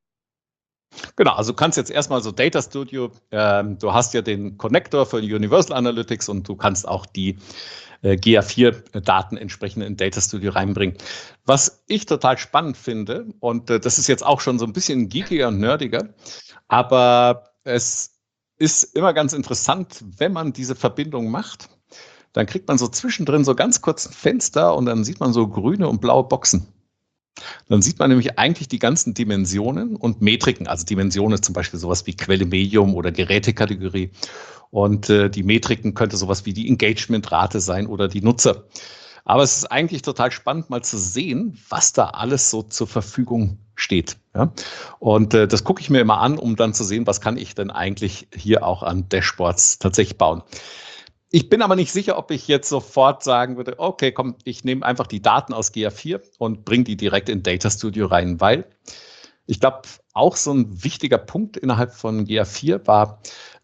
Genau, also du kannst jetzt erstmal so Data Studio, ähm, du hast ja den Connector für Universal Analytics und du kannst auch die äh, G A vier Daten entsprechend in Data Studio reinbringen. Was ich total spannend finde, und äh, das ist jetzt auch schon so ein bisschen geekiger und nerdiger, aber es ist immer ganz interessant, wenn man diese Verbindung macht, dann kriegt man so zwischendrin so ganz kurz ein Fenster und dann sieht man so grüne und blaue Boxen. Dann sieht man nämlich eigentlich die ganzen Dimensionen und Metriken. Also Dimensionen ist zum Beispiel sowas wie Quelle Medium oder Gerätekategorie. Und äh, die Metriken könnte sowas wie die Engagementrate sein oder die Nutzer. Aber es ist eigentlich total spannend, mal zu sehen, was da alles so zur Verfügung steht. Ja? Und äh, das gucke ich mir immer an, um dann zu sehen, was kann ich denn eigentlich hier auch an Dashboards tatsächlich bauen. Ich bin aber nicht sicher, ob ich jetzt sofort sagen würde, okay, komm, ich nehme einfach die Daten aus G A vier und bringe die direkt in Data Studio rein, weil ich glaube, auch so ein wichtiger Punkt innerhalb von G A vier war,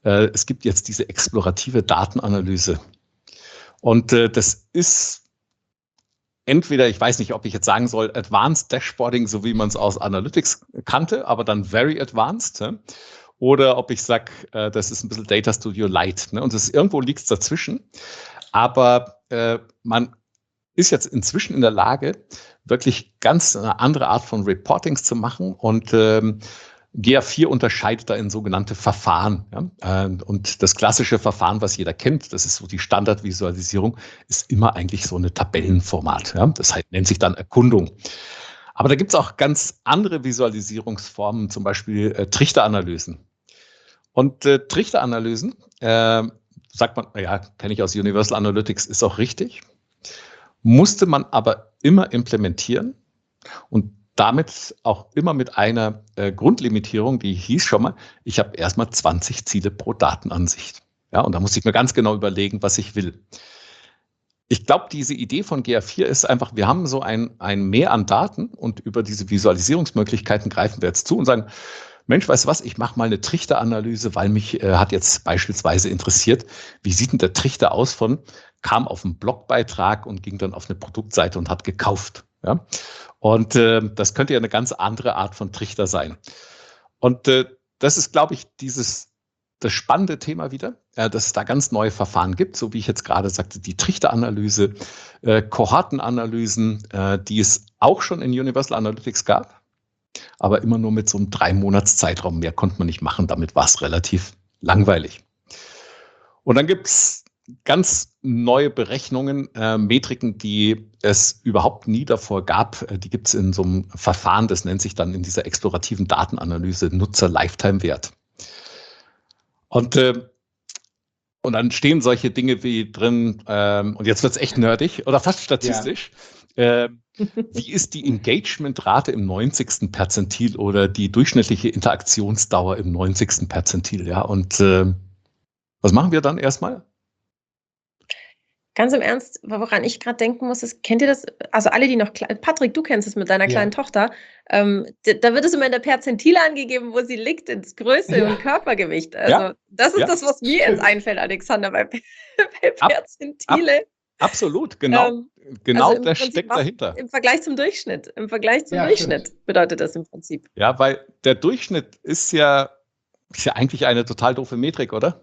äh, es gibt jetzt diese explorative Datenanalyse. Und äh, das ist entweder, ich weiß nicht, ob ich jetzt sagen soll, Advanced Dashboarding, so wie man es aus Analytics kannte, aber dann very advanced. Ja? Oder ob ich sage, äh, das ist ein bisschen Data Studio Light. Ne? Und das, irgendwo liegt es dazwischen. Aber äh, man ist jetzt inzwischen in der Lage, wirklich ganz eine andere Art von Reportings zu machen. Und ähm, G A vier unterscheidet da in sogenannte Verfahren. Ja? Und das klassische Verfahren, was jeder kennt, das ist so die Standardvisualisierung, ist immer eigentlich so eine Tabellenformat. Ja? Das heißt, nennt sich dann Erkundung. Aber da gibt es auch ganz andere Visualisierungsformen, zum Beispiel äh, Trichteranalysen. Und äh, Trichteranalysen, äh, sagt man, ja, kenne ich aus Universal Analytics, ist auch richtig, musste man aber immer implementieren und damit auch immer mit einer äh, Grundlimitierung, die hieß schon mal, ich habe erstmal zwanzig Ziele pro Datenansicht. Ja, und da muss ich mir ganz genau überlegen, was ich will. Ich glaube, diese Idee von G A vier ist einfach, wir haben so ein, ein Mehr an Daten und über diese Visualisierungsmöglichkeiten greifen wir jetzt zu und sagen, Mensch, weißt du was, ich mache mal eine Trichteranalyse, weil mich äh, hat jetzt beispielsweise interessiert, wie sieht denn der Trichter aus von, kam auf einen Blogbeitrag und ging dann auf eine Produktseite und hat gekauft. Ja? Und äh, das könnte ja eine ganz andere Art von Trichter sein. Und äh, das ist, glaube ich, dieses das spannende Thema wieder, äh, dass es da ganz neue Verfahren gibt, so wie ich jetzt gerade sagte, die Trichteranalyse, äh, Kohortenanalysen, äh, die es auch schon in Universal Analytics gab, aber immer nur mit so einem drei Monats Zeitraum. Mehr konnte man nicht machen, damit war es relativ langweilig. Und dann gibt es ganz neue Berechnungen, äh, Metriken, die es überhaupt nie davor gab. Äh, die gibt es in so einem Verfahren, das nennt sich dann in dieser explorativen Datenanalyse Nutzer-Lifetime-Wert. Und, äh, und dann stehen solche Dinge wie drin, ähm, und jetzt wird es echt nerdig oder fast statistisch. Ja. Äh, wie ist die Engagement-Rate im neunzigsten Perzentil oder die durchschnittliche Interaktionsdauer im neunzigsten Perzentil? Ja, und äh, was machen wir dann erstmal? Ganz im Ernst, woran ich gerade denken muss, ist, kennt ihr das? Also alle, die noch, Patrick, du kennst es mit deiner kleinen ja. Tochter, ähm, da wird es immer in der Perzentile angegeben, wo sie liegt, ins Größe ja. und Körpergewicht. Also ja. das ist ja. das, was mir jetzt einfällt, Alexander, bei, bei Perzentile. Ab, ab, absolut, genau, ähm, genau also das steckt dahinter. Im Vergleich zum Durchschnitt, im Vergleich zum ja, Durchschnitt stimmt. bedeutet das im Prinzip. Ja, weil der Durchschnitt ist ja, ist ja eigentlich eine total doofe Metrik, oder?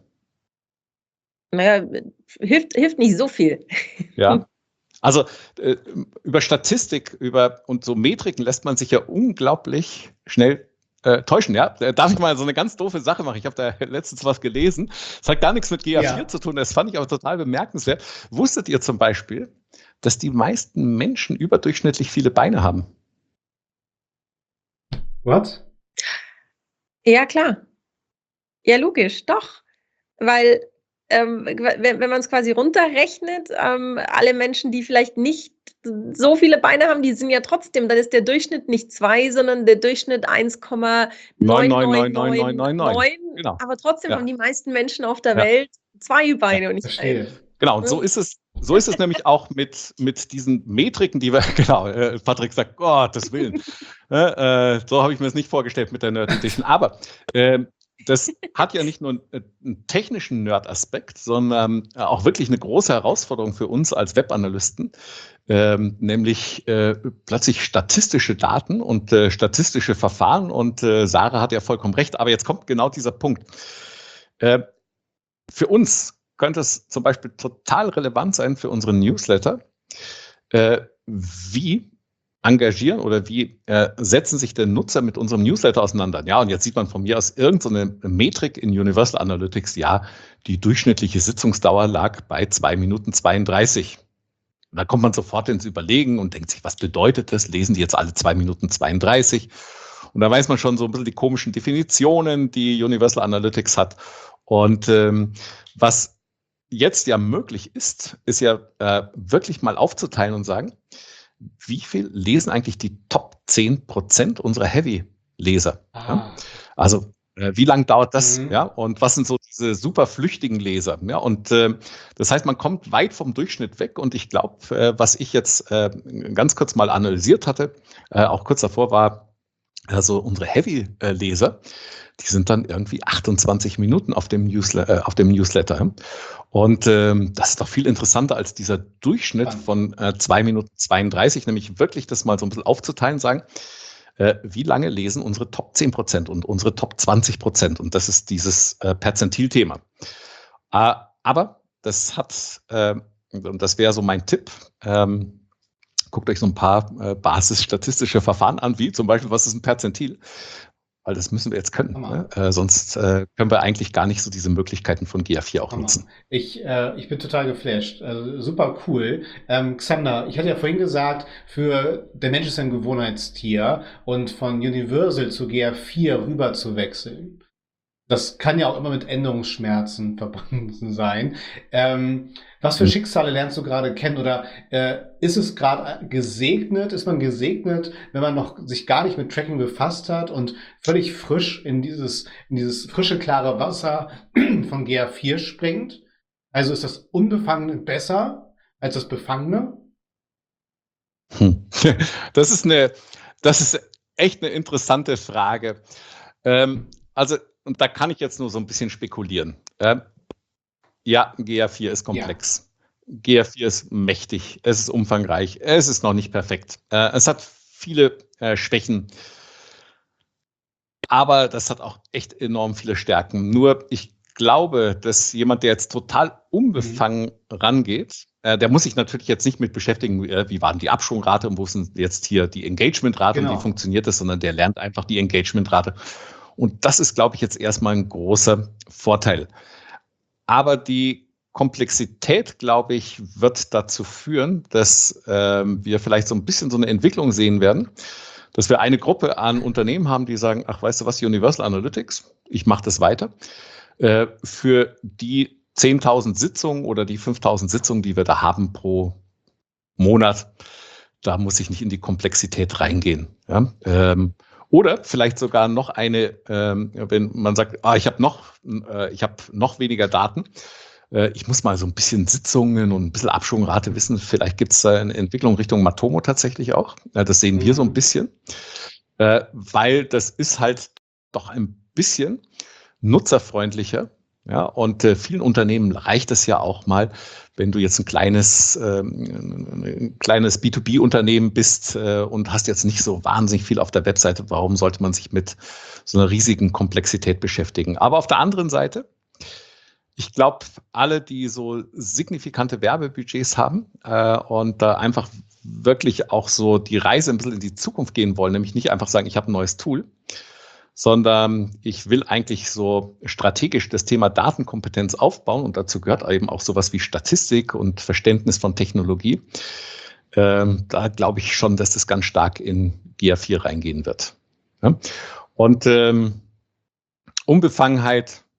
Naja, hilft, hilft nicht so viel. Ja, also äh, über Statistik über und so Metriken lässt man sich ja unglaublich schnell äh, täuschen. Ja, darf ich mal so eine ganz doofe Sache machen? Ich habe da letztens was gelesen. Das hat gar nichts mit G A vier ja. zu tun. Das fand ich aber total bemerkenswert. Wusstet ihr zum Beispiel, dass die meisten Menschen überdurchschnittlich viele Beine haben? Was? Ja, klar. Ja, logisch, doch. Weil Ähm, wenn, wenn man es quasi runterrechnet, ähm, alle Menschen, die vielleicht nicht so viele Beine haben, die sind ja trotzdem, dann ist der Durchschnitt nicht zwei, sondern der Durchschnitt eins Komma neun neun neun neun neun. Genau. Aber trotzdem ja. haben die meisten Menschen auf der ja. Welt zwei Beine ja, und nicht ein. Genau, und so ist es, so ist es nämlich auch mit, mit diesen Metriken, die wir, genau, äh, Patrick sagt, Gottes Willen. äh, so habe ich mir das nicht vorgestellt mit der Nerd Edition. Aber äh, das hat ja nicht nur einen, einen technischen Nerd-Aspekt, sondern auch wirklich eine große Herausforderung für uns als Webanalysten, ähm, nämlich äh, plötzlich statistische Daten und äh, statistische Verfahren. Und äh, Sarah hat ja vollkommen recht, aber jetzt kommt genau dieser Punkt. Äh, für uns könnte es zum Beispiel total relevant sein für unseren Newsletter, äh, wie engagieren oder wie äh, setzen sich der Nutzer mit unserem Newsletter auseinander? Ja, und jetzt sieht man von mir aus irgendeine so Metrik in Universal Analytics, ja, die durchschnittliche Sitzungsdauer lag bei zwei Minuten zweiunddreißig. Und da kommt man sofort ins Überlegen und denkt sich, was bedeutet das? Lesen die jetzt alle zwei Minuten zweiunddreißig? Und da weiß man schon so ein bisschen die komischen Definitionen, die Universal Analytics hat. Und ähm, was jetzt ja möglich ist, ist ja äh, wirklich mal aufzuteilen und sagen, wie viel lesen eigentlich die Top zehn Prozent unserer Heavy-Leser? Ah. Ja? Also äh, wie lange dauert das? Mhm. Ja? Und was sind so diese super flüchtigen Leser? Ja? Und äh, das heißt, man kommt weit vom Durchschnitt weg. Und ich glaube, äh, was ich jetzt äh, ganz kurz mal analysiert hatte, äh, auch kurz davor war, Also unsere Heavy-Leser, die sind dann irgendwie achtundzwanzig Minuten auf dem, Newsle- äh, auf dem Newsletter. Und ähm, das ist doch viel interessanter als dieser Durchschnitt von äh, zwei Minuten zweiunddreißig, nämlich wirklich das mal so ein bisschen aufzuteilen, sagen, äh, wie lange lesen unsere Top zehn Prozent und unsere Top zwanzig Prozent? Und das ist dieses äh, Perzentilthema. Äh, aber das hat, äh, und das wäre so mein Tipp, ähm, guckt euch so ein paar äh, basisstatistische Verfahren an, wie zum Beispiel, was ist ein Perzentil? Weil das müssen wir jetzt können. Ne? Äh, sonst äh, können wir eigentlich gar nicht so diese Möglichkeiten von G A vier auch Hammer. nutzen. Ich, äh, ich bin total geflasht. Also super cool. Ähm, Xander, ich hatte ja vorhin gesagt, für der Mensch ist ein Gewohnheitstier und von Universal zu G A vier rüber zu wechseln. Das kann ja auch immer mit Änderungsschmerzen verbunden sein. Ähm, was für Hm. Schicksale lernst du gerade kennen? Oder äh, ist es gerade gesegnet? Ist man gesegnet, wenn man noch sich gar nicht mit Tracking befasst hat und völlig frisch in dieses, in dieses frische, klare Wasser von G A vier springt? Also ist das Unbefangene besser als das Befangene? Hm. Das ist eine, das ist echt eine interessante Frage. Ähm, also, und da kann ich jetzt nur so ein bisschen spekulieren. Ähm, ja, G A vier ist komplex. Ja. G A vier ist mächtig, es ist umfangreich, es ist noch nicht perfekt. Äh, es hat viele äh, Schwächen, aber das hat auch echt enorm viele Stärken. Nur ich glaube, dass jemand, der jetzt total unbefangen mhm. rangeht, äh, der muss sich natürlich jetzt nicht mit beschäftigen, äh, wie war denn die Absprungrate und wo ist denn jetzt hier die Engagementrate genau. und wie funktioniert das, sondern der lernt einfach die Engagementrate. Und das ist, glaube ich, jetzt erstmal ein großer Vorteil. Aber die Komplexität, glaube ich, wird dazu führen, dass ähm, wir vielleicht so ein bisschen so eine Entwicklung sehen werden, dass wir eine Gruppe an Unternehmen haben, die sagen, ach, weißt du was, Universal Analytics, ich mache das weiter. Äh, für die zehntausend Sitzungen oder die fünftausend Sitzungen, die wir da haben pro Monat, da muss ich nicht in die Komplexität reingehen. Ja? Ähm, Oder vielleicht sogar noch eine, ähm, wenn man sagt, ah, ich habe noch, äh, ich habe noch weniger Daten, äh, ich muss mal so ein bisschen Sitzungen und ein bisschen Abschwungrate wissen. Vielleicht gibt es da eine Entwicklung Richtung Matomo tatsächlich auch. Ja, das sehen wir so ein bisschen, äh, weil das ist halt doch ein bisschen nutzerfreundlicher. Ja, und äh, vielen Unternehmen reicht es ja auch mal, wenn du jetzt ein kleines, ähm, ein kleines B zwei B-Unternehmen bist äh, und hast jetzt nicht so wahnsinnig viel auf der Webseite, warum sollte man sich mit so einer riesigen Komplexität beschäftigen? Aber auf der anderen Seite, ich glaube, alle, die so signifikante Werbebudgets haben äh, und da einfach wirklich auch so die Reise ein bisschen in die Zukunft gehen wollen, nämlich nicht einfach sagen, ich habe ein neues Tool, sondern ich will eigentlich so strategisch das Thema Datenkompetenz aufbauen und dazu gehört eben auch sowas wie Statistik und Verständnis von Technologie. Ähm, da glaube ich schon, dass das ganz stark in G A vier reingehen wird. Ja? Und ähm, Unbefangenheit,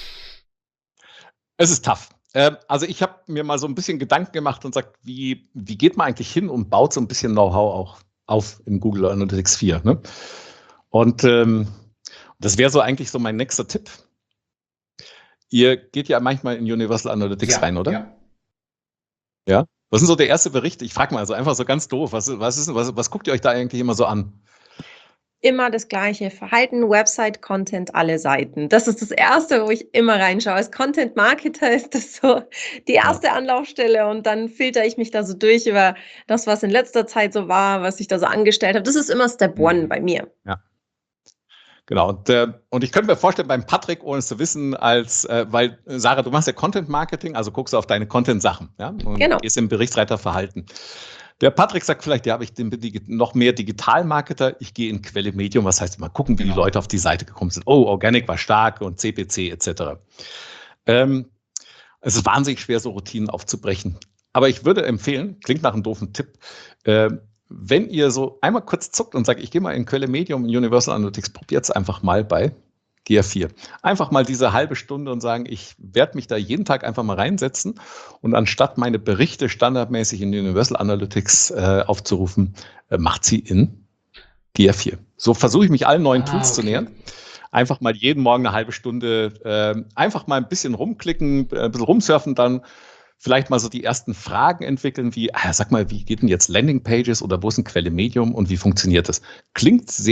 es ist tough. Ähm, also ich habe mir mal so ein bisschen Gedanken gemacht und sagt, wie, wie geht man eigentlich hin und baut so ein bisschen Know-how auch auf in Google Analytics vier, ne? Und ähm, das wäre so eigentlich so mein nächster Tipp. Ihr geht ja manchmal in Universal Analytics ja, rein, oder? Ja. Ja. Was ist so der erste Bericht? Ich frage mal also einfach so ganz doof. Was, was, ist, was, was guckt ihr euch da eigentlich immer so an? Immer das gleiche Verhalten, Website, Content, alle Seiten. Das ist das Erste, wo ich immer reinschaue. Als Content-Marketer ist das so die erste ja. Anlaufstelle und dann filter ich mich da so durch über das, was in letzter Zeit so war, was ich da so angestellt habe. Das ist immer Step One mhm. bei mir. Ja. Genau, und, äh, und ich könnte mir vorstellen, beim Patrick, ohne es zu wissen, als, äh, weil, Sarah, du machst ja Content-Marketing, also guckst du auf deine Content-Sachen, ja, und genau. gehst im Berichtsreiterverhalten. Der Patrick sagt vielleicht, ja, habe ich den, die, noch mehr Digital-Marketer, ich gehe in Quelle Medium, was heißt, mal gucken, wie genau. die Leute auf die Seite gekommen sind. Oh, Organic war stark und C P C et cetera. Ähm, es ist wahnsinnig schwer, so Routinen aufzubrechen. Aber ich würde empfehlen, klingt nach einem doofen Tipp, äh, wenn ihr so einmal kurz zuckt und sagt, ich gehe mal in Quelle Medium und Universal Analytics, probiert es einfach mal bei G A vier. Einfach mal diese halbe Stunde und sagen, ich werde mich da jeden Tag einfach mal reinsetzen und anstatt meine Berichte standardmäßig in Universal Analytics äh, aufzurufen, äh, macht sie in G A vier. So versuche ich mich allen neuen ah, Tools okay. zu nähern. Einfach mal jeden Morgen eine halbe Stunde äh, einfach mal ein bisschen rumklicken, ein bisschen rumsurfen, dann vielleicht mal so die ersten Fragen entwickeln, wie, ah, sag mal, wie geht denn jetzt Landingpages oder wo ist ein Quelle Medium und wie funktioniert das? Klingt sehr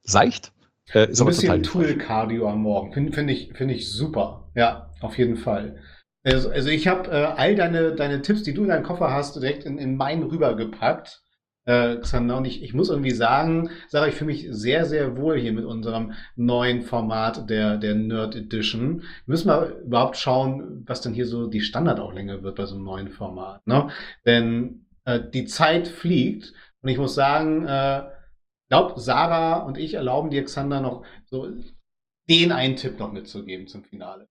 seicht. Äh, ist So ein aber total bisschen hilfreich. Tool-Cardio am Morgen. Finde find ich, finde ich super. Ja, auf jeden Fall. Also, also ich habe äh, all deine, deine Tipps, die du in deinem Koffer hast, direkt in, in meinen rübergepackt. Äh, Xander, und ich, ich muss irgendwie sagen, Sarah, ich fühle mich sehr, sehr wohl hier mit unserem neuen Format der, der Nerd Edition. Wir müssen mal überhaupt schauen, was denn hier so die Standardauflänge wird bei so einem neuen Format. Ne? Denn äh, die Zeit fliegt und ich muss sagen, äh, ich glaube, Sarah und ich erlauben dir, Xander, noch so den einen Tipp noch mitzugeben zum Finale.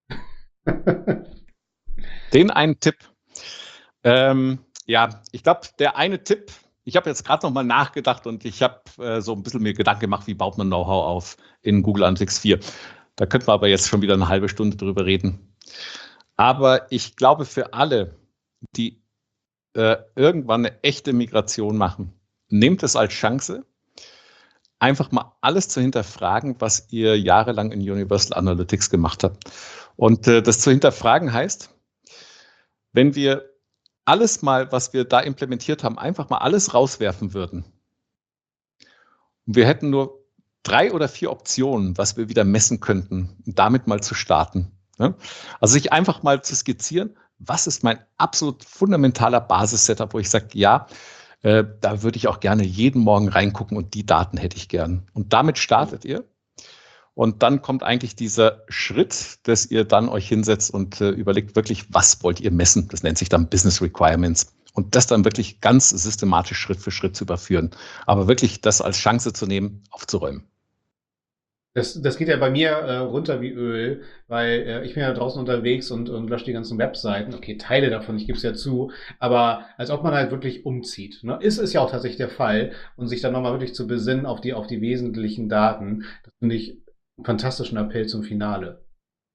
Den einen Tipp. Ähm, ja, ich glaube, der eine Tipp, ich habe jetzt gerade noch mal nachgedacht und ich habe äh, so ein bisschen mir Gedanken gemacht, wie baut man Know-how auf in Google Analytics vier. Da könnten wir aber jetzt schon wieder eine halbe Stunde drüber reden. Aber ich glaube, für alle, die äh, irgendwann eine echte Migration machen, nehmt es als Chance, einfach mal alles zu hinterfragen, was ihr jahrelang in Universal Analytics gemacht habt. Und äh, das zu hinterfragen heißt, wenn wir alles mal, was wir da implementiert haben, einfach mal alles rauswerfen würden. Und wir hätten nur drei oder vier Optionen, was wir wieder messen könnten, um damit mal zu starten. Ja? Also sich einfach mal zu skizzieren, was ist mein absolut fundamentaler Basis-Setup, wo ich sage, ja, äh, da würde ich auch gerne jeden Morgen reingucken und die Daten hätte ich gern. Und damit startet ihr. Und dann kommt eigentlich dieser Schritt, dass ihr dann euch hinsetzt und äh, überlegt wirklich, was wollt ihr messen? Das nennt sich dann Business Requirements. Und das dann wirklich ganz systematisch Schritt für Schritt zu überführen. Aber wirklich das als Chance zu nehmen, aufzuräumen. Das, das geht ja bei mir äh, runter wie Öl, weil äh, ich bin ja draußen unterwegs und, und lösche die ganzen Webseiten. Okay, Teile davon, ich gebe es ja zu, aber als ob man halt wirklich umzieht. Ne? Ist es ja auch tatsächlich der Fall. Und sich dann nochmal wirklich zu besinnen auf die, auf die wesentlichen Daten, das finde ich einen fantastischen Appell zum Finale.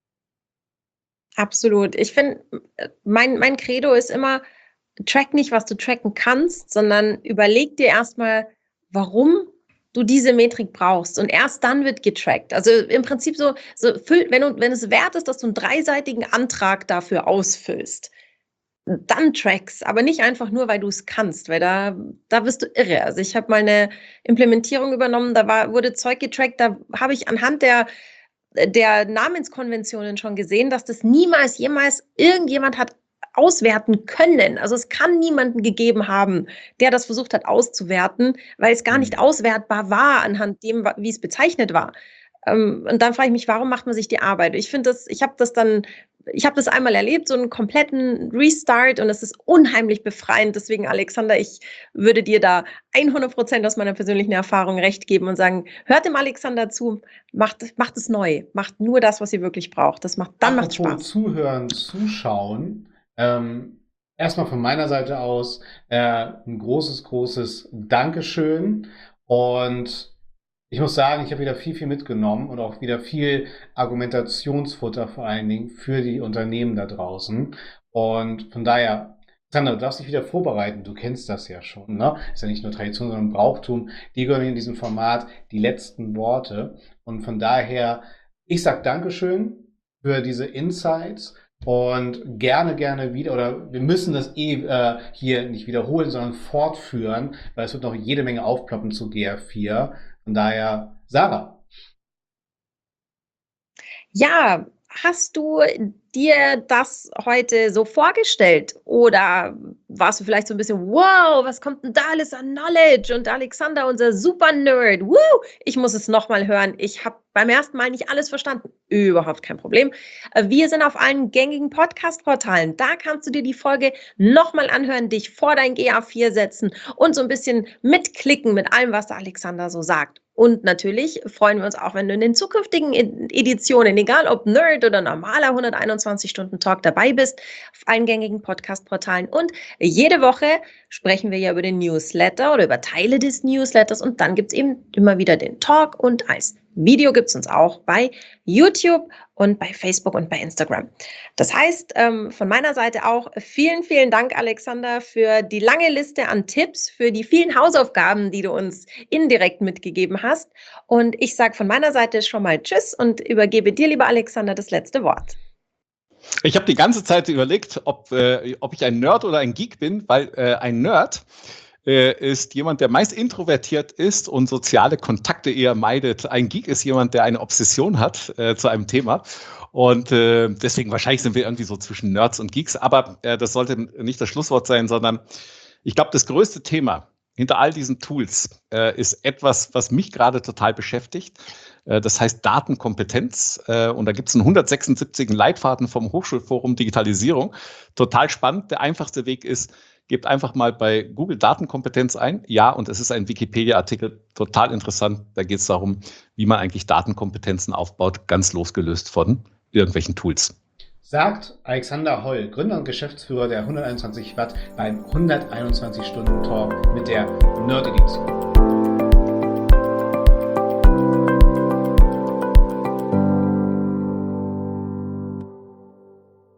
Absolut. Ich finde, mein, mein Credo ist immer, track nicht, was du tracken kannst, sondern überleg dir erstmal, warum du diese Metrik brauchst. Und erst dann wird getrackt. Also im Prinzip so, so füll, wenn, du, wenn es wert ist, dass du einen dreiseitigen Antrag dafür ausfüllst, dann trackst, aber nicht einfach nur, weil du es kannst, weil da, da wirst du irre. Also ich habe mal eine Implementierung übernommen, da war, wurde Zeug getrackt, da habe ich anhand der der Namenskonventionen schon gesehen, dass das niemals, jemals irgendjemand hat auswerten können. Also es kann niemanden gegeben haben, der das versucht hat auszuwerten, weil es gar nicht auswertbar war anhand dem, wie es bezeichnet war. Und dann frage ich mich, warum macht man sich die Arbeit? Ich finde das, ich habe das dann, ich habe das einmal erlebt, so einen kompletten Restart, und es ist unheimlich befreiend. Deswegen, Alexander, ich würde dir da hundert Prozent aus meiner persönlichen Erfahrung recht geben und sagen, hört dem Alexander zu, macht, macht es neu, macht nur das, was ihr wirklich braucht. Das macht, dann macht Apropos Spaß. Zuhören, Zuschauen. Ähm, erstmal von meiner Seite aus äh, ein großes, großes Dankeschön. Und ich muss sagen, ich habe wieder viel, viel mitgenommen und auch wieder viel Argumentationsfutter vor allen Dingen für die Unternehmen da draußen. Und von daher, Sandra, du darfst dich wieder vorbereiten. Du kennst das ja schon, ne? Ist ja nicht nur Tradition, sondern Brauchtum. Die gehören in diesem Format die letzten Worte. Und von daher, ich sag Dankeschön für diese Insights. Und gerne, gerne wieder, oder wir müssen das eh äh, hier nicht wiederholen, sondern fortführen, weil es wird noch jede Menge aufploppen zu G R vier. Von daher, Sarah. Ja, hast du dir das heute so vorgestellt? Oder warst du vielleicht so ein bisschen, wow, was kommt denn da alles an Knowledge? Und Alexander, unser Super-Nerd, woo, ich muss es nochmal hören. Ich habe beim ersten Mal nicht alles verstanden. Überhaupt kein Problem. Wir sind auf allen gängigen Podcast-Portalen. Da kannst du dir die Folge nochmal anhören, dich vor dein G A vier setzen und so ein bisschen mitklicken mit allem, was der Alexander so sagt. Und natürlich freuen wir uns auch, wenn du in den zukünftigen Editionen, egal ob Nerd oder normaler hunderteinundzwanzig Stunden Talk, dabei bist, auf allen gängigen Podcast-Portalen. Und jede Woche sprechen wir ja über den Newsletter oder über Teile des Newsletters. Und dann gibt es eben immer wieder den Talk. Und als Video gibt es uns auch bei YouTube und bei Facebook und bei Instagram. Das heißt, ähm, von meiner Seite auch vielen, vielen Dank, Alexander, für die lange Liste an Tipps, für die vielen Hausaufgaben, die du uns indirekt mitgegeben hast. Und ich sage von meiner Seite schon mal Tschüss und übergebe dir, lieber Alexander, das letzte Wort. Ich habe die ganze Zeit überlegt, ob, äh, ob ich ein Nerd oder ein Geek bin, weil äh, ein Nerd äh, ist jemand, der meist introvertiert ist und soziale Kontakte eher meidet. Ein Geek ist jemand, der eine Obsession hat äh, zu einem Thema. Und äh, deswegen wahrscheinlich sind wir irgendwie so zwischen Nerds und Geeks. Aber äh, das sollte nicht das Schlusswort sein, sondern ich glaube, das größte Thema hinter all diesen Tools äh, ist etwas, was mich gerade total beschäftigt. Äh, das heißt Datenkompetenz. Äh, und da gibt es einen hundertsechsundsiebzigen Leitfaden vom Hochschulforum Digitalisierung. Total spannend. Der einfachste Weg ist, gebt einfach mal bei Google Datenkompetenz ein. Ja, und es ist ein Wikipedia-Artikel, total interessant. Da geht es darum, wie man eigentlich Datenkompetenzen aufbaut, ganz losgelöst von irgendwelchen Tools. Sagt Alexander Holl, Gründer und Geschäftsführer der hunderteinundzwanzig Watt beim hunderteinundzwanzig Stunden Talk mit der Nerd-Edition.